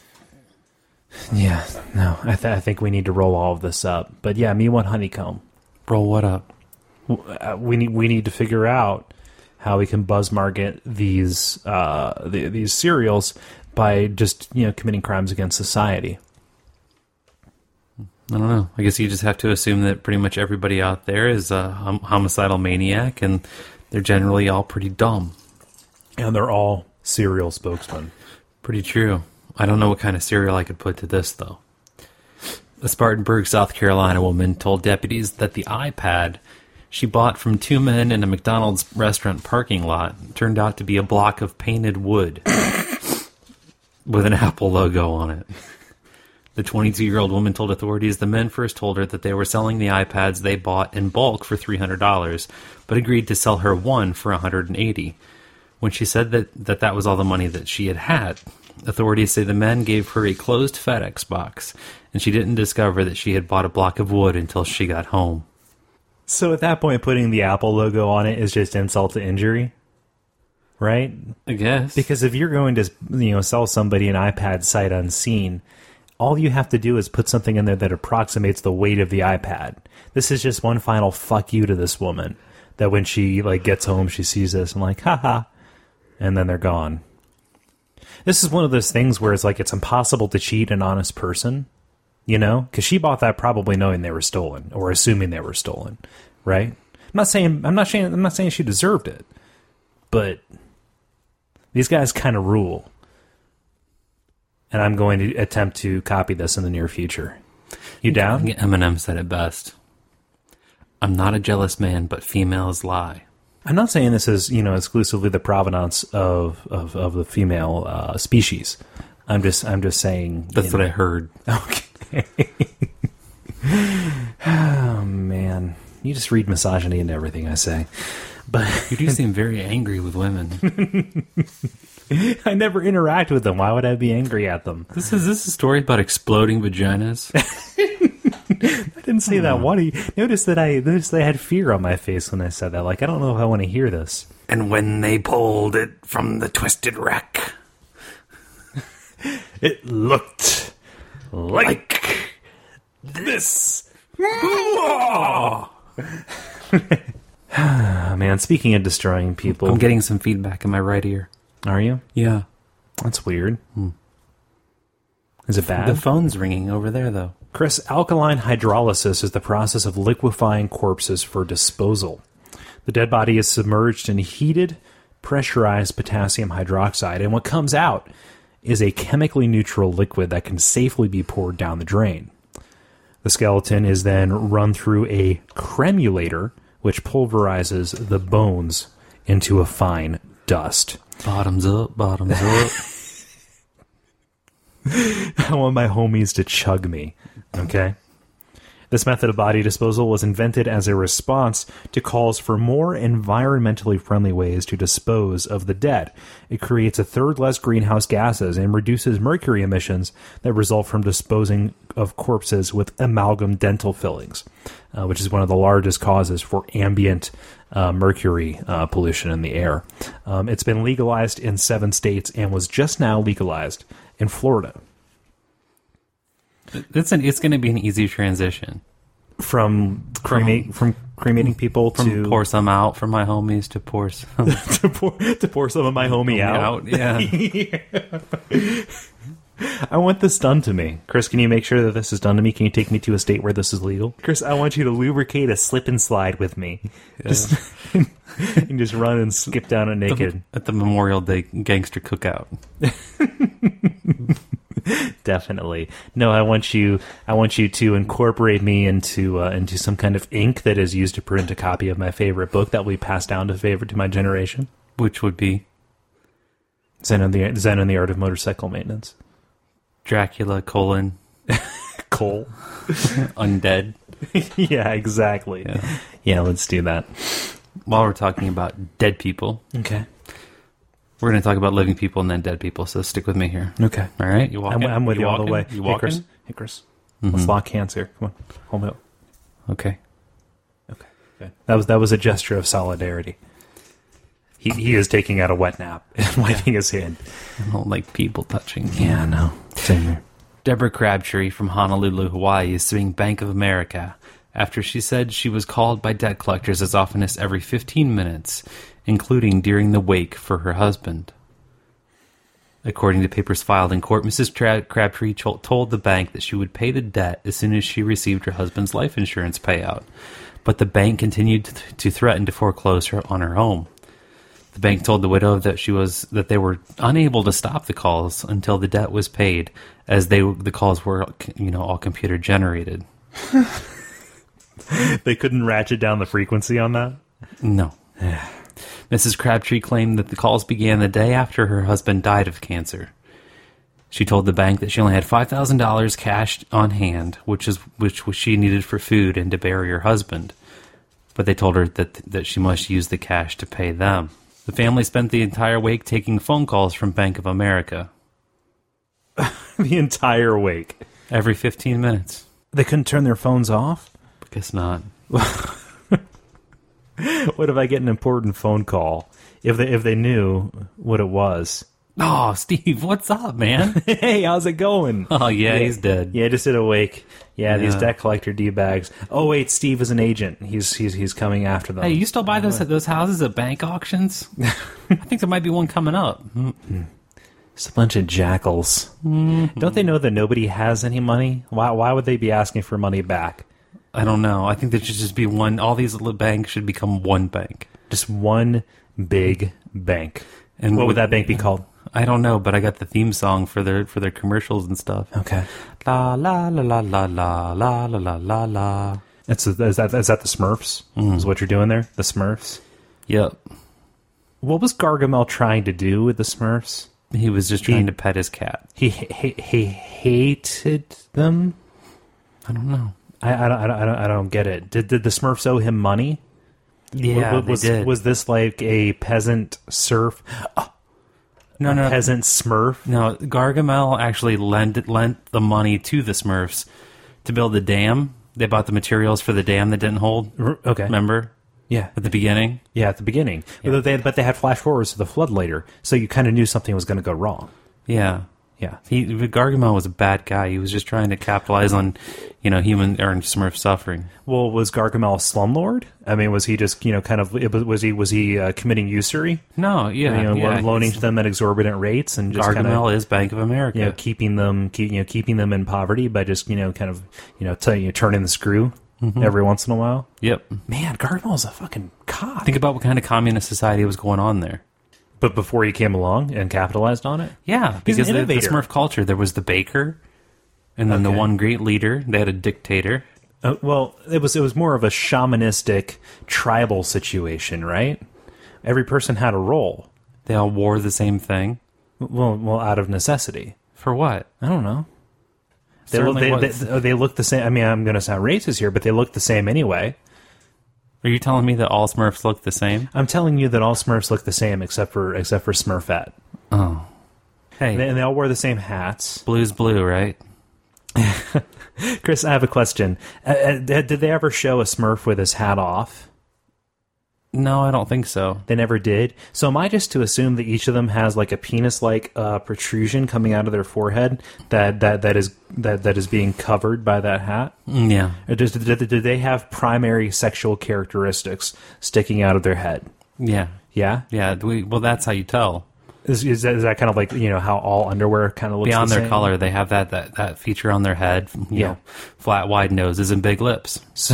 [SPEAKER 1] yeah, no, I think we need to roll all of this up. But, yeah, me want honeycomb.
[SPEAKER 2] Roll what up?
[SPEAKER 1] We need to figure out how we can buzz market these cereals by just, committing crimes against society.
[SPEAKER 2] I don't know. I guess you just have to assume that pretty much everybody out there is a homicidal maniac, and they're generally all pretty dumb.
[SPEAKER 1] And they're all cereal spokesmen.
[SPEAKER 2] Pretty true. I don't know what kind of cereal I could put to this, though. A Spartanburg, South Carolina woman told deputies that the iPad she bought from two men in a McDonald's restaurant parking lot turned out to be a block of painted wood with an Apple logo on it. The 22-year-old woman told authorities the men first told her that they were selling the iPads they bought in bulk for $300, but agreed to sell her one for $180. When she said that was all the money that she had, authorities say the men gave her a closed FedEx box, and she didn't discover that she had bought a block of wood until she got home.
[SPEAKER 1] So at that point, putting the Apple logo on it is just insult to injury? right?
[SPEAKER 2] I guess.
[SPEAKER 1] Because if you're going to, sell somebody an iPad sight unseen, all you have to do is put something in there that approximates the weight of the iPad. This is just one final fuck you to this woman. That when she gets home, she sees this and haha, and then they're gone. This is one of those things where it's impossible to cheat an honest person, because she bought that probably knowing they were stolen or assuming they were stolen, right? I'm not saying she deserved it, but these guys kind of rule. And I'm going to attempt to copy this in the near future. You down?
[SPEAKER 2] Eminem said it best. I'm not a jealous man, but females lie.
[SPEAKER 1] I'm not saying this is, exclusively the provenance of the female species. I'm just saying
[SPEAKER 2] that's what I heard.
[SPEAKER 1] Okay. Oh man, you just read misogyny into everything I say. But
[SPEAKER 2] you do seem very angry with women.
[SPEAKER 1] I never interact with them. Why would I be angry at them?
[SPEAKER 2] This is a story about exploding vaginas.
[SPEAKER 1] I didn't say that. What do you notice that I had fear on my face when I said that? I don't know if I want to hear this.
[SPEAKER 2] And when they pulled it from the twisted rack,
[SPEAKER 1] it looked like this. Man, speaking of destroying people,
[SPEAKER 2] I'm getting some feedback in my right ear.
[SPEAKER 1] Are you?
[SPEAKER 2] Yeah.
[SPEAKER 1] That's weird. Is it bad?
[SPEAKER 2] The phone's ringing over there, though.
[SPEAKER 1] Chris, alkaline hydrolysis is the process of liquefying corpses for disposal. The dead body is submerged in heated, pressurized potassium hydroxide, and what comes out is a chemically neutral liquid that can safely be poured down the drain. The skeleton is then run through a cremulator, which pulverizes the bones into a fine dust.
[SPEAKER 2] Bottoms up, bottoms up.
[SPEAKER 1] I want my homies to chug me, okay? This method of body disposal was invented as a response to calls for more environmentally friendly ways to dispose of the dead. It creates a third less greenhouse gases and reduces mercury emissions that result from disposing of corpses with amalgam dental fillings, which is one of the largest causes for ambient mercury pollution in the air. It's been legalized in 7 states and was just now legalized in Florida.
[SPEAKER 2] It's going to be an easy transition
[SPEAKER 1] from cremating people to
[SPEAKER 2] pour some out for my homies to pour some
[SPEAKER 1] to pour some of my homie out.
[SPEAKER 2] Yeah.
[SPEAKER 1] I want this done to me. Chris, can you make sure that this is done to me? Can you take me to a state where this is legal? Chris, I want you to lubricate a slip and slide with me. Yeah. And just run and skip down it naked.
[SPEAKER 2] At the Memorial Day gangster cookout.
[SPEAKER 1] Definitely. No, I want you to incorporate me into some kind of ink that is used to print a copy of my favorite book that we pass down to my generation.
[SPEAKER 2] Which would be
[SPEAKER 1] Zen and the Art of Motorcycle Maintenance.
[SPEAKER 2] Dracula, Cole. Undead.
[SPEAKER 1] Yeah, exactly. Yeah, let's do that.
[SPEAKER 2] While we're talking about dead people.
[SPEAKER 1] Okay.
[SPEAKER 2] We're going to talk about living people and then dead people, so stick with me here.
[SPEAKER 1] Okay.
[SPEAKER 2] All right? You walking?
[SPEAKER 1] I'm with you all the way.
[SPEAKER 2] You walking?
[SPEAKER 1] Hey, Chris. Let's lock hands here. Come on. Hold me up.
[SPEAKER 2] Okay.
[SPEAKER 1] Okay. That was a gesture of solidarity. He is taking out a wet nap and wiping his hand.
[SPEAKER 2] I don't like people touching.
[SPEAKER 1] Yeah, no. Same here.
[SPEAKER 2] Deborah Crabtree from Honolulu, Hawaii is suing Bank of America after she said she was called by debt collectors as often as every 15 minutes, including during the wake for her husband. According to papers filed in court, Mrs. Crabtree told the bank that she would pay the debt as soon as she received her husband's life insurance payout, but the bank continued to threaten to foreclose on her home. The bank told the widow that they were unable to stop the calls until the debt was paid, as the calls were all computer generated.
[SPEAKER 1] They couldn't ratchet down the frequency on that?
[SPEAKER 2] No. Mrs. Crabtree claimed that the calls began the day after her husband died of cancer. She told the bank that she only had $5,000 cash on hand, which she needed for food and to bury her husband. But they told her that she must use the cash to pay them. The family spent the entire wake taking phone calls from Bank of America.
[SPEAKER 1] The entire wake?
[SPEAKER 2] Every 15 minutes.
[SPEAKER 1] They couldn't turn their phones off?
[SPEAKER 2] Guess not.
[SPEAKER 1] What if I get an important phone call if they knew what it was.
[SPEAKER 2] Oh, Steve, what's up, man?
[SPEAKER 1] Hey, how's it going?
[SPEAKER 2] Oh, yeah, he's dead.
[SPEAKER 1] Yeah, just did a wake. Yeah, these
[SPEAKER 2] Yeah.
[SPEAKER 1] debt collector D-bags. Oh, wait, Steve is an agent. He's coming after them.
[SPEAKER 2] Hey, you still buy those houses at bank auctions? I think there might be one coming up.
[SPEAKER 1] It's a bunch of jackals.
[SPEAKER 2] Mm-hmm.
[SPEAKER 1] Don't they know that nobody has any money? Why would they be asking for money back?
[SPEAKER 2] I don't know. I think there should just be one. All these little banks should become one bank.
[SPEAKER 1] Just one big bank.
[SPEAKER 2] And
[SPEAKER 1] What would
[SPEAKER 2] with-
[SPEAKER 1] that bank be called?
[SPEAKER 2] I don't know, but I got the theme song for their commercials and stuff.
[SPEAKER 1] Okay.
[SPEAKER 2] La la la la la la la la la la la.
[SPEAKER 1] Is that the Smurfs? Is what you're doing there? The Smurfs?
[SPEAKER 2] Yep.
[SPEAKER 1] What was Gargamel trying to do with the Smurfs?
[SPEAKER 2] He was just trying to pet his cat.
[SPEAKER 1] He hated them.
[SPEAKER 2] I don't know.
[SPEAKER 1] I don't get it. Did the Smurfs owe him money?
[SPEAKER 2] Yeah,
[SPEAKER 1] was,
[SPEAKER 2] they did.
[SPEAKER 1] Was this like a peasant serf?
[SPEAKER 2] No.
[SPEAKER 1] Peasant Smurf?
[SPEAKER 2] No, Gargamel actually lent the money to the Smurfs to build the dam. They bought the materials for the dam that didn't hold.
[SPEAKER 1] Okay.
[SPEAKER 2] Remember?
[SPEAKER 1] Yeah.
[SPEAKER 2] At the beginning?
[SPEAKER 1] Yeah, at the beginning.
[SPEAKER 2] Yeah.
[SPEAKER 1] But they had flash forwards to the flood later, so you kind of knew something was going to go wrong.
[SPEAKER 2] Yeah.
[SPEAKER 1] Yeah.
[SPEAKER 2] Gargamel was a bad guy. He was just trying to capitalize on, human or Smurf suffering.
[SPEAKER 1] Well, was Gargamel a slumlord? I mean, was he just kind of was he committing usury?
[SPEAKER 2] No, yeah.
[SPEAKER 1] Loaning to them at exorbitant rates and just
[SPEAKER 2] Gargamel
[SPEAKER 1] kind of,
[SPEAKER 2] is Bank of America.
[SPEAKER 1] keeping them in poverty by just turning the screw every once in a while.
[SPEAKER 2] Yep.
[SPEAKER 1] Man, Gargamel's a fucking cock.
[SPEAKER 2] Think about what kind of communist society was going on there.
[SPEAKER 1] But before he came along and capitalized on it?
[SPEAKER 2] Yeah,
[SPEAKER 1] He's
[SPEAKER 2] because
[SPEAKER 1] an
[SPEAKER 2] the
[SPEAKER 1] innovator.
[SPEAKER 2] Smurf culture, there was the baker, and then the
[SPEAKER 1] Okay.
[SPEAKER 2] one great leader. They had a dictator.
[SPEAKER 1] Well, it was more of a shamanistic tribal situation, right? Every person had a role.
[SPEAKER 2] They all wore the same thing.
[SPEAKER 1] Well, out of necessity.
[SPEAKER 2] For what?
[SPEAKER 1] I don't know.
[SPEAKER 2] Certainly
[SPEAKER 1] They look the same. I mean, I'm going to sound racist here, but they look the same anyway.
[SPEAKER 2] Are you telling me that all Smurfs look the same?
[SPEAKER 1] I'm telling you that all Smurfs look the same except for Smurfette.
[SPEAKER 2] Oh. Hey,
[SPEAKER 1] And they all wear the same hats.
[SPEAKER 2] blue's blue, right?
[SPEAKER 1] Chris, I have a question. Did they ever show a Smurf with his hat off?
[SPEAKER 2] No, I don't think so.
[SPEAKER 1] They never did. So am I just to assume that each of them has like a penis-like protrusion coming out of their forehead that is being covered by that hat?
[SPEAKER 2] Yeah.
[SPEAKER 1] Or do they have primary sexual characteristics sticking out of their head?
[SPEAKER 2] Yeah.
[SPEAKER 1] Yeah.
[SPEAKER 2] Yeah. Well, that's how you tell.
[SPEAKER 1] Is that kind of like how all underwear kind of looks
[SPEAKER 2] Beyond
[SPEAKER 1] the
[SPEAKER 2] their
[SPEAKER 1] same?
[SPEAKER 2] color, they have that feature on their head. You
[SPEAKER 1] Yeah.
[SPEAKER 2] know, flat, wide noses and big lips.
[SPEAKER 1] So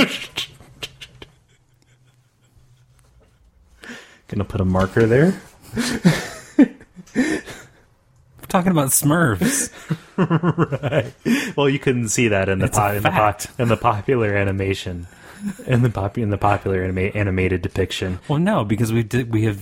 [SPEAKER 1] gonna put a marker there.
[SPEAKER 2] We're talking about Smurfs.
[SPEAKER 1] Right. Well, you couldn't see that in the popular animation, in the popular animated depiction.
[SPEAKER 2] Well, no, because we've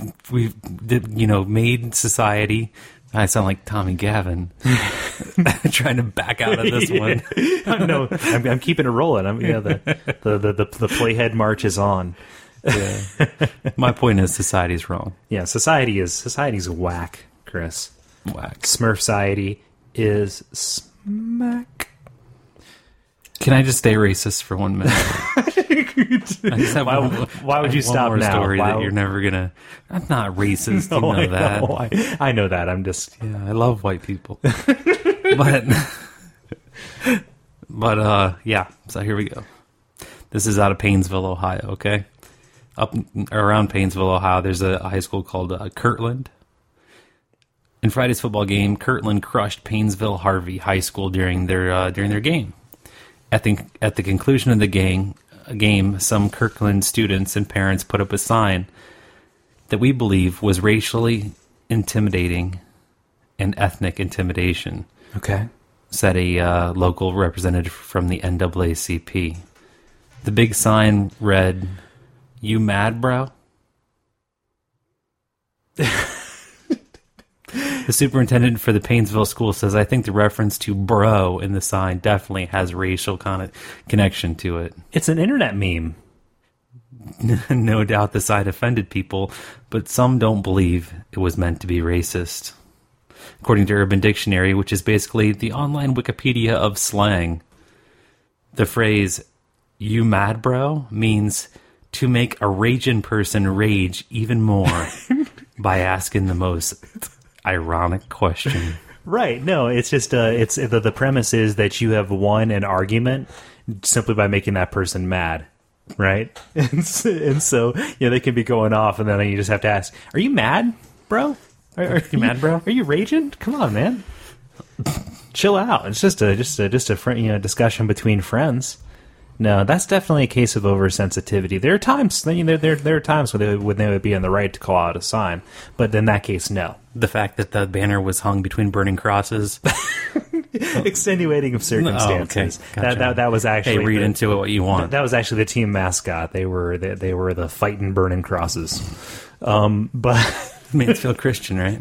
[SPEAKER 2] made society. I sound like Tommy Gavin trying to back out of this one.
[SPEAKER 1] No, I'm keeping it rolling. The playhead march is on.
[SPEAKER 2] Yeah. My point is, society's wrong.
[SPEAKER 1] Yeah, society's whack, Chris.
[SPEAKER 2] Whack.
[SPEAKER 1] Smurf-ciety is smack.
[SPEAKER 2] Can I just stay racist for 1 minute? I just have
[SPEAKER 1] Why would you stop
[SPEAKER 2] one more
[SPEAKER 1] now?
[SPEAKER 2] story
[SPEAKER 1] Why-
[SPEAKER 2] that you're never gonna. I'm not racist. You know that.
[SPEAKER 1] I know that. I'm just.
[SPEAKER 2] Yeah, I love white people. but yeah. So here we go. This is out of Painesville, Ohio. Okay, up around Painesville, Ohio, there's a high school called Kirtland. In Friday's football game, Kirtland crushed Painesville Harvey High School during their game. At the conclusion of the game, some Kirtland students and parents put up a sign that we believe was racially intimidating and ethnic intimidation,
[SPEAKER 1] Okay.
[SPEAKER 2] said a local representative from the NAACP. The big sign read, "You mad, bro?" The superintendent for the Painesville school says, "I think the reference to bro in the sign definitely has racial connection to it."
[SPEAKER 1] It's an internet meme.
[SPEAKER 2] No doubt the sign offended people, but some don't believe it was meant to be racist. According to Urban Dictionary, which is basically the online Wikipedia of slang, the phrase "you mad bro" means to make a raging person rage even more by asking the most ironic question.
[SPEAKER 1] Right. No, it's just the premise is that you have won an argument simply by making that person mad. Right. And so they can be going off, and then you just have to ask, "Are you mad, bro? Are you mad, bro? Are you raging? Come on, man. Chill out. It's just a friend, discussion between friends." No, that's definitely a case of oversensitivity. There are times, there are times when they would be in the right to call out a sign, but in that case, no.
[SPEAKER 2] The fact that the banner was hung between burning crosses,
[SPEAKER 1] extenuating of circumstances.
[SPEAKER 2] Oh, okay. Gotcha.
[SPEAKER 1] That was actually.
[SPEAKER 2] Hey, read into it what you want.
[SPEAKER 1] That was actually the team mascot. They were the fighting burning crosses. But
[SPEAKER 2] Mansfield Christian, right?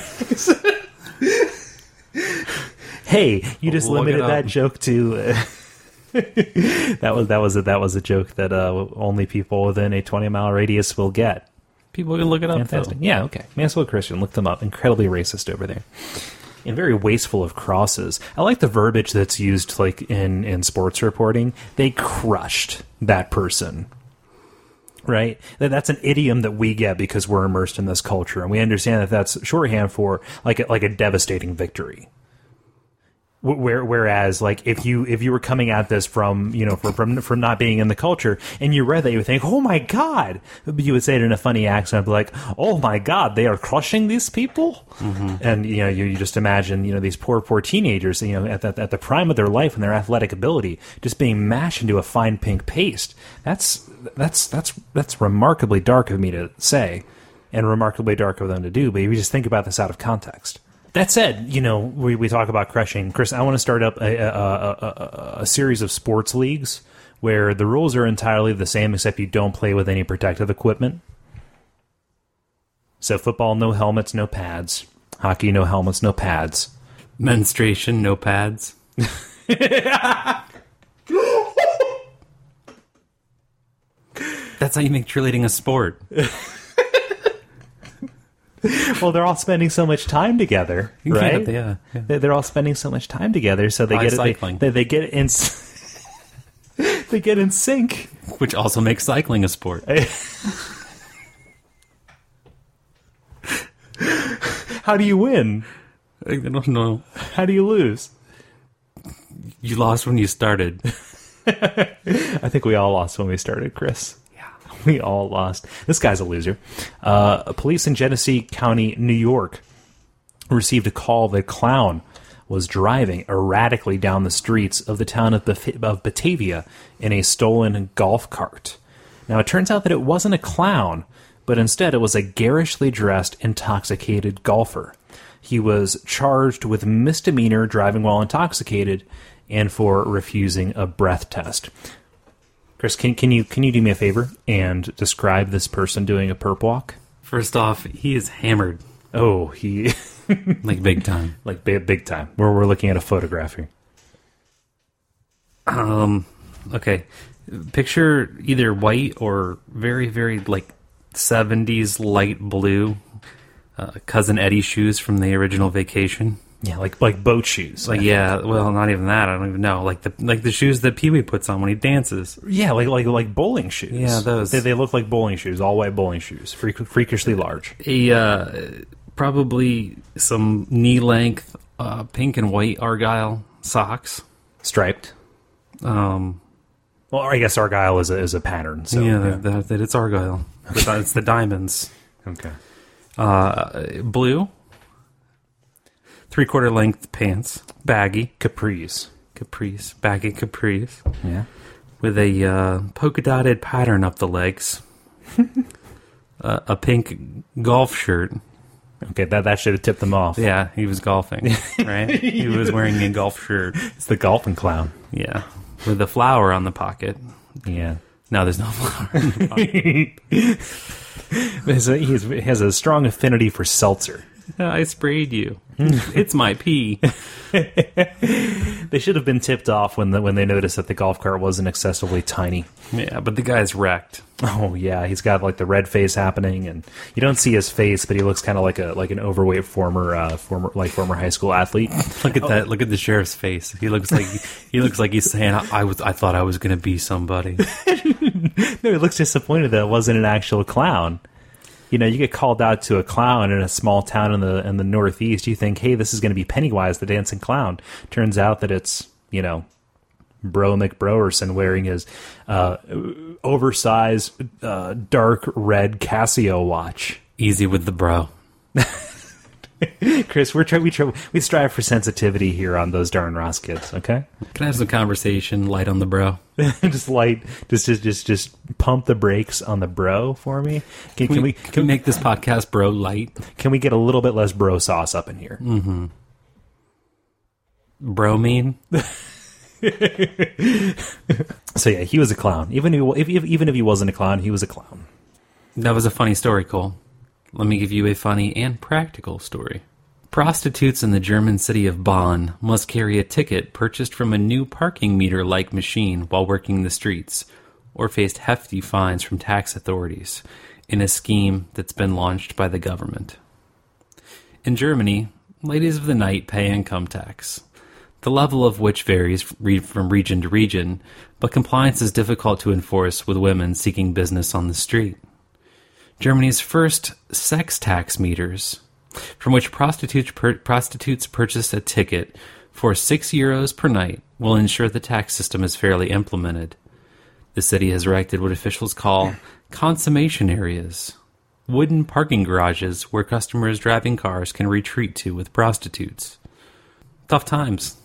[SPEAKER 1] Hey, you just limited that joke to. that was a joke that only people within a 20-mile radius will get.
[SPEAKER 2] People can look it up.
[SPEAKER 1] Fantastic. Yeah, okay. Mansfield Christian, look them up. Incredibly racist over there. And very wasteful of crosses. I like the verbiage that's used like in sports reporting. They crushed that person. Right? That's an idiom that we get because we're immersed in this culture, and we understand that that's shorthand for like a devastating victory. Whereas, like, if you were coming at this from not being in the culture, and you read that, you would think, "Oh my God!" You would say it in a funny accent, like, "Oh my God, they are crushing these people," and you just imagine these poor teenagers, at the prime of their life and their athletic ability, just being mashed into a fine pink paste. That's remarkably dark of me to say, and remarkably dark of them to do. But if you just think about this out of context. That said, we talk about crushing. Chris, I want to start up a series of sports leagues where the rules are entirely the same except you don't play with any protective equipment. So football, no helmets, no pads. Hockey, no helmets, no pads.
[SPEAKER 2] Menstruation, no pads. That's how you make cheerleading a sport.
[SPEAKER 1] Well, they're all spending so much time together, right?
[SPEAKER 2] Yeah.
[SPEAKER 1] They're all spending so much time together, so they
[SPEAKER 2] cycling.
[SPEAKER 1] They get in. They get in sync,
[SPEAKER 2] which also makes cycling a sport.
[SPEAKER 1] How do you win?
[SPEAKER 2] I don't know.
[SPEAKER 1] How do you lose?
[SPEAKER 2] You lost when you started.
[SPEAKER 1] I think we all lost when we started, Chris. We all lost. This guy's a loser. Police in Genesee County, New York, received a call that a clown was driving erratically down the streets of the town of Batavia in a stolen golf cart. Now, it turns out that it wasn't a clown, but instead it was a garishly dressed, intoxicated golfer. He was charged with misdemeanor driving while intoxicated and for refusing a breath test. Chris, can you do me a favor and describe this person doing a perp walk?
[SPEAKER 2] First off, he is hammered.
[SPEAKER 1] Oh, he
[SPEAKER 2] like big time,
[SPEAKER 1] like big time. We're looking at a photograph here.
[SPEAKER 2] Okay, picture either white or very very like 70s light blue Cousin Eddie shoes from the original Vacation.
[SPEAKER 1] Yeah, like boat shoes.
[SPEAKER 2] Like well, not even that. I don't even know. Like the shoes that Pee-wee puts on when he dances.
[SPEAKER 1] Yeah, like bowling shoes.
[SPEAKER 2] Yeah, those.
[SPEAKER 1] They look like bowling shoes, all white bowling shoes, freakishly large.
[SPEAKER 2] Probably some knee length pink and white Argyle socks,
[SPEAKER 1] striped. Well, I guess Argyle is a pattern. So
[SPEAKER 2] that it's Argyle. It's the diamonds.
[SPEAKER 1] Okay.
[SPEAKER 2] Blue. 3/4 length pants, baggy
[SPEAKER 1] capris,
[SPEAKER 2] baggy capris.
[SPEAKER 1] Yeah,
[SPEAKER 2] with a polka dotted pattern up the legs. A pink golf shirt.
[SPEAKER 1] Okay, that should have tipped them off.
[SPEAKER 2] Yeah, he was golfing, right? He was wearing a golf shirt.
[SPEAKER 1] It's the golfing clown.
[SPEAKER 2] Yeah, with a flower on the pocket.
[SPEAKER 1] Yeah.
[SPEAKER 2] No, there's no flower on the pocket.
[SPEAKER 1] He has a strong affinity for seltzer.
[SPEAKER 2] I sprayed you. It's my pee.
[SPEAKER 1] They should have been tipped off when they noticed that the golf cart wasn't excessively tiny.
[SPEAKER 2] Yeah, but the guy's wrecked.
[SPEAKER 1] Oh yeah, he's got like the red face happening, and you don't see his face, but he looks kind of like an overweight former high school athlete.
[SPEAKER 2] Look at that! Look at the sheriff's face. He looks like he's saying, "I thought I was going to be somebody."
[SPEAKER 1] No, he looks disappointed that it wasn't an actual clown. You know, you get called out to a clown in a small town in the Northeast. You think, hey, this is going to be Pennywise, the dancing clown. Turns out that it's, you know, Bro McBroerson wearing his oversized dark red Casio watch.
[SPEAKER 2] Easy with the bro.
[SPEAKER 1] Chris, we strive for sensitivity here on Those Darn Ross Kids. Okay,
[SPEAKER 2] Can I have some conversation? Light on the bro.
[SPEAKER 1] just pump the brakes on the bro for me. Can we
[SPEAKER 2] make this podcast bro light?
[SPEAKER 1] Can we get a little bit less bro sauce up in here?
[SPEAKER 2] Mm-hmm. Bro mean.
[SPEAKER 1] So yeah, he was a clown. Even if he wasn't a clown, he was a clown.
[SPEAKER 2] That was a funny story, Cole. Let me give you a funny and practical story. Prostitutes in the German city of Bonn must carry a ticket purchased from a new parking meter-like machine while working the streets, or faced hefty fines from tax authorities in a scheme that's been launched by the government. In Germany, ladies of the night pay income tax, the level of which varies from region to region, but compliance is difficult to enforce with women seeking business on the street. Germany's first sex tax meters, from which prostitutes purchase a ticket for €6 per night, will ensure the tax system is fairly implemented. The city has erected what officials call consummation areas, wooden parking garages where customers driving cars can retreat to with prostitutes. Tough times.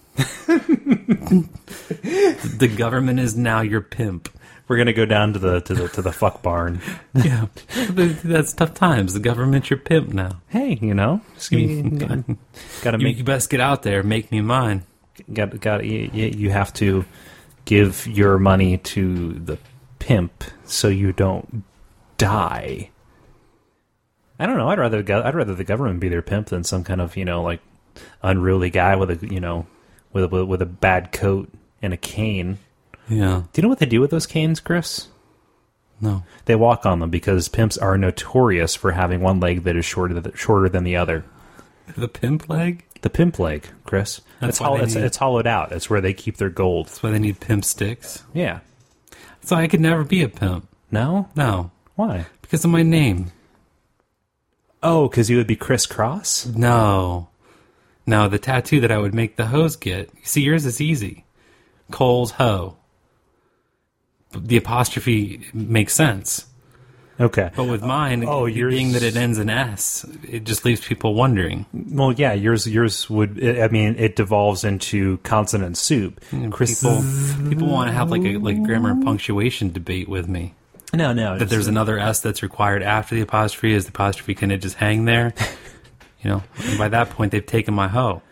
[SPEAKER 2] The government is now your pimp.
[SPEAKER 1] We're gonna go down to the fuck barn.
[SPEAKER 2] Yeah, that's tough times. The government's your pimp now.
[SPEAKER 1] Hey, you know, gotta make.
[SPEAKER 2] You best get out there. Make me mine.
[SPEAKER 1] You have to give your money to the pimp so you don't die. I don't know. I'd rather the government be their pimp than some kind of, you know, like unruly guy with a, you know, with a bad coat and a cane.
[SPEAKER 2] Yeah.
[SPEAKER 1] Do you know what they do with those canes, Chris?
[SPEAKER 2] No.
[SPEAKER 1] They walk on them because pimps are notorious for having one leg that is shorter than the other.
[SPEAKER 2] The pimp leg?
[SPEAKER 1] The pimp leg, Chris. It's hollowed out. It's where they keep their gold.
[SPEAKER 2] That's why they need pimp sticks?
[SPEAKER 1] Yeah.
[SPEAKER 2] So I could never be a pimp.
[SPEAKER 1] No?
[SPEAKER 2] No.
[SPEAKER 1] Why?
[SPEAKER 2] Because of my name.
[SPEAKER 1] Oh, because you would be Chris Cross?
[SPEAKER 2] No, the tattoo that I would make the hoes get. You see, yours is easy. Cole's hoe. The apostrophe makes sense.
[SPEAKER 1] Okay.
[SPEAKER 2] But with mine, being that it ends in S, it just leaves people wondering.
[SPEAKER 1] Well, yeah, yours would, it devolves into consonant soup.
[SPEAKER 2] Chris, people want to have like a grammar and punctuation debate with me.
[SPEAKER 1] No.
[SPEAKER 2] That there's another S that's required after the apostrophe. Is the apostrophe can it just hang there? You know, and by that point, they've taken my hoe.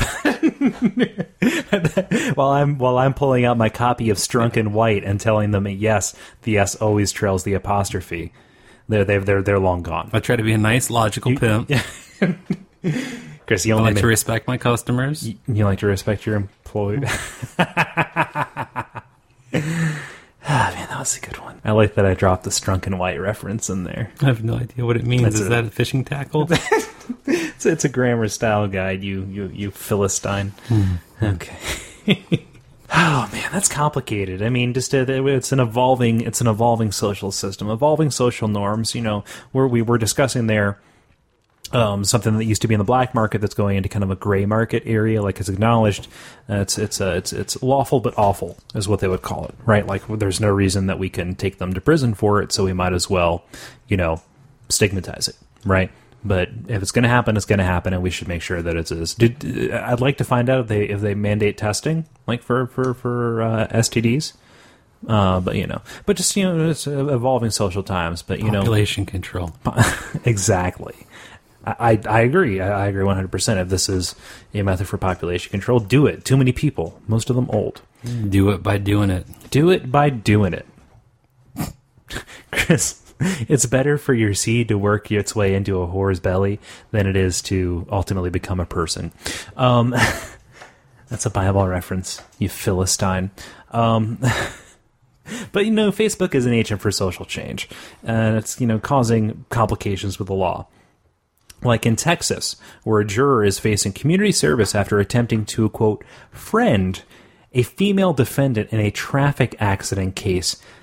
[SPEAKER 1] While I'm pulling out my copy of Strunk and White and telling them, yes, the S always trails the apostrophe. They're long gone.
[SPEAKER 2] I try to be a nice, logical pimp.
[SPEAKER 1] Chris,
[SPEAKER 2] I like to respect my customers.
[SPEAKER 1] You like to respect your employee. Man, that was a good one. I like that I dropped the Strunk and White reference in there.
[SPEAKER 2] I have no idea what it means. Is that a fishing tackle?
[SPEAKER 1] It's a grammar style guide, you Philistine. Okay. Oh man, that's complicated. I mean, just it's an evolving social system, evolving social norms. You know, we were discussing there something that used to be in the black market that's going into kind of a gray market area. Like it's acknowledged, it's lawful but awful is what they would call it, right? Like there's no reason that we can take them to prison for it, so we might as well, you know, stigmatize it, right? But if it's going to happen, it's going to happen, and we should make sure that it is. I'd like to find out if they mandate testing, like for STDs. But you know, just you know, it's evolving social times. But you
[SPEAKER 2] population control,
[SPEAKER 1] exactly. I agree. I agree 100%. If this is a method for population control, do it. Too many people, most of them old.
[SPEAKER 2] Do it by doing it.
[SPEAKER 1] Do it by doing it, Chris. It's better for your seed to work its way into a whore's belly than it is to ultimately become a person. That's a Bible reference, you Philistine. But, you know, Facebook is an agent for social change, and it's, you know, causing complications with the law. Like in Texas, where a juror is facing community service after attempting to, quote, friend a female defendant in a traffic accident case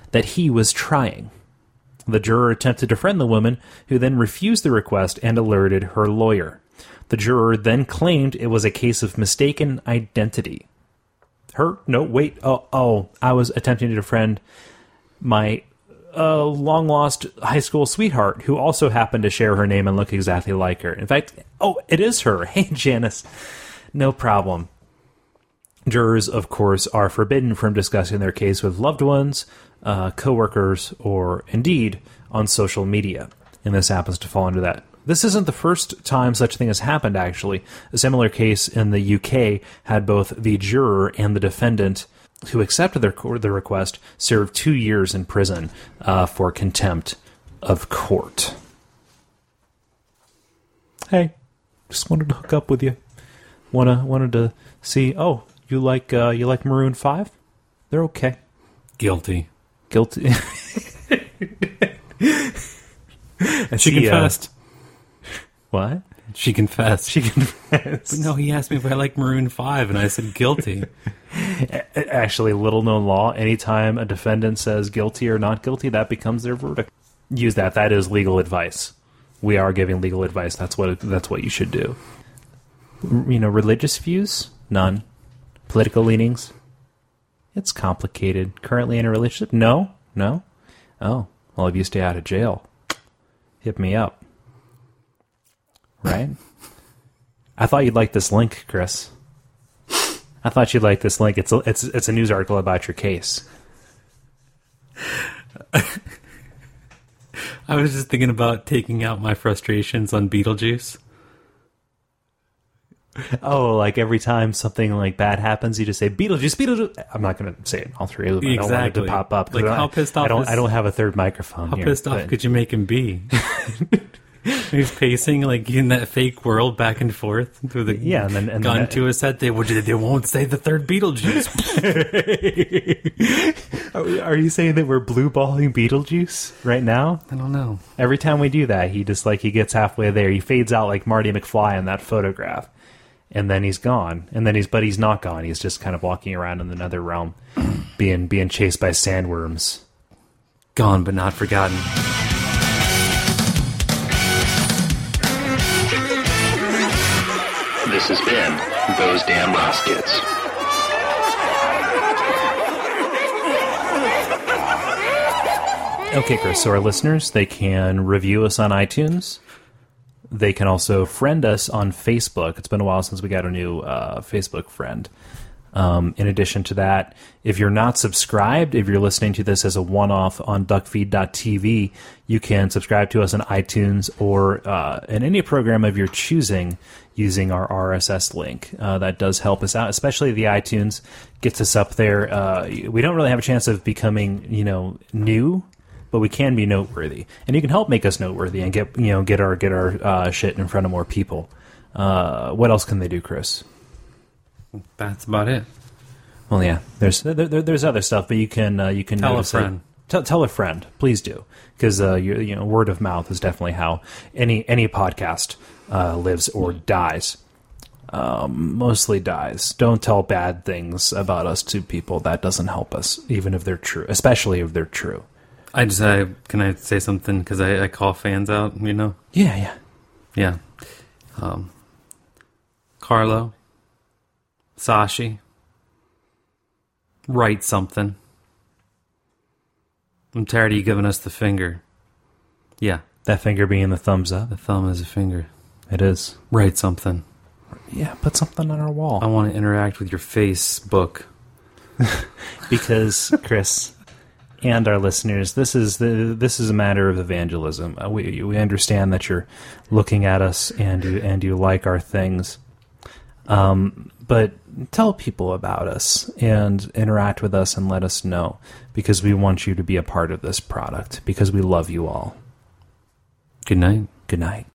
[SPEAKER 1] that he was trying. The juror attempted to friend the woman, who then refused the request and alerted her lawyer. The juror then claimed it was a case of mistaken identity. I was attempting to friend my long-lost high school sweetheart, who also happened to share her name and look exactly like her. In fact, it is her. Hey, Janice. No problem. Jurors, of course, are forbidden from discussing their case with loved ones, co-workers, or indeed on social media. And this happens to fall into that. This isn't the first time such a thing has happened, actually. A similar case in the UK had both the juror and the defendant who accepted their request served 2 years in prison for contempt of court. Hey, just wanted to hook up with you. Wanted to see. Oh, you like Maroon 5? They're okay.
[SPEAKER 2] Guilty.
[SPEAKER 1] She
[SPEAKER 2] confessed.
[SPEAKER 1] What?
[SPEAKER 2] She confessed.
[SPEAKER 1] But
[SPEAKER 2] no, he asked me if I like Maroon 5, and I said guilty.
[SPEAKER 1] Actually, little known law, anytime a defendant says guilty or not guilty, that becomes their verdict. Use that. That is legal advice. We are giving legal advice. That's what you should do. Religious views? None. Political leanings? It's complicated. Currently in a relationship? No? Oh, well, if you stay out of jail, hit me up. Right? I thought you'd like this link, Chris. I thought you'd like this link. It's a news article about your case.
[SPEAKER 2] I was just thinking about taking out my frustrations on Beetlejuice.
[SPEAKER 1] Oh, like every time something like bad happens, you just say Beetlejuice. I'm not going to say it all three of them.
[SPEAKER 2] Exactly.
[SPEAKER 1] I don't want it to pop up.
[SPEAKER 2] Like how pissed off?
[SPEAKER 1] I don't have a third microphone.
[SPEAKER 2] How
[SPEAKER 1] here,
[SPEAKER 2] pissed off could you make him be? He's pacing like in that fake world back and forth through the
[SPEAKER 1] and
[SPEAKER 2] gun to his head. They won't say the third Beetlejuice.
[SPEAKER 1] Are you saying that we're blue balling Beetlejuice right now?
[SPEAKER 2] I don't know.
[SPEAKER 1] Every time we do that, he gets halfway there. He fades out like Marty McFly in that photograph, and then he's gone. And then he's not gone. He's just kind of walking around in another realm, being chased by sandworms.
[SPEAKER 2] Gone but not forgotten.
[SPEAKER 3] This has been Those Damn Ross Kids.
[SPEAKER 1] Okay, Chris, so our listeners, they can review us on iTunes. They can also friend us on Facebook. It's been a while since we got a new Facebook friend. In addition to that, if you're not subscribed, if you're listening to this as a one-off on duckfeed.tv, you can subscribe to us on iTunes or in any program of your choosing using our RSS link. That does help us out, especially the iTunes gets us up there. We don't really have a chance of becoming, new, but we can be noteworthy, and you can help make us noteworthy and get our shit in front of more people. What else can they do, Chris?
[SPEAKER 2] That's about it.
[SPEAKER 1] Well, yeah, there's other stuff, but you can
[SPEAKER 2] tell a friend.
[SPEAKER 1] Tell a friend, please do, because word of mouth is definitely how any podcast lives or dies. Mostly dies. Don't tell bad things about us to people. That doesn't help us, even if they're true, especially if they're true.
[SPEAKER 2] Can I say something? Because I call fans out,
[SPEAKER 1] Yeah.
[SPEAKER 2] Carlo, Sashi, write something. I'm tired of you giving us the finger. Yeah.
[SPEAKER 1] That finger being the thumbs up.
[SPEAKER 2] The thumb is a finger.
[SPEAKER 1] It is.
[SPEAKER 2] Write something.
[SPEAKER 1] Yeah, put something on our wall.
[SPEAKER 2] I want to interact with your Facebook.
[SPEAKER 1] Because, Chris, and our listeners, this is a matter of evangelism. We understand that you're looking at us and you like our things. But tell people about us and interact with us and let us know, because we want you to be a part of this product, because we love you all.
[SPEAKER 2] Good night.
[SPEAKER 1] Good night.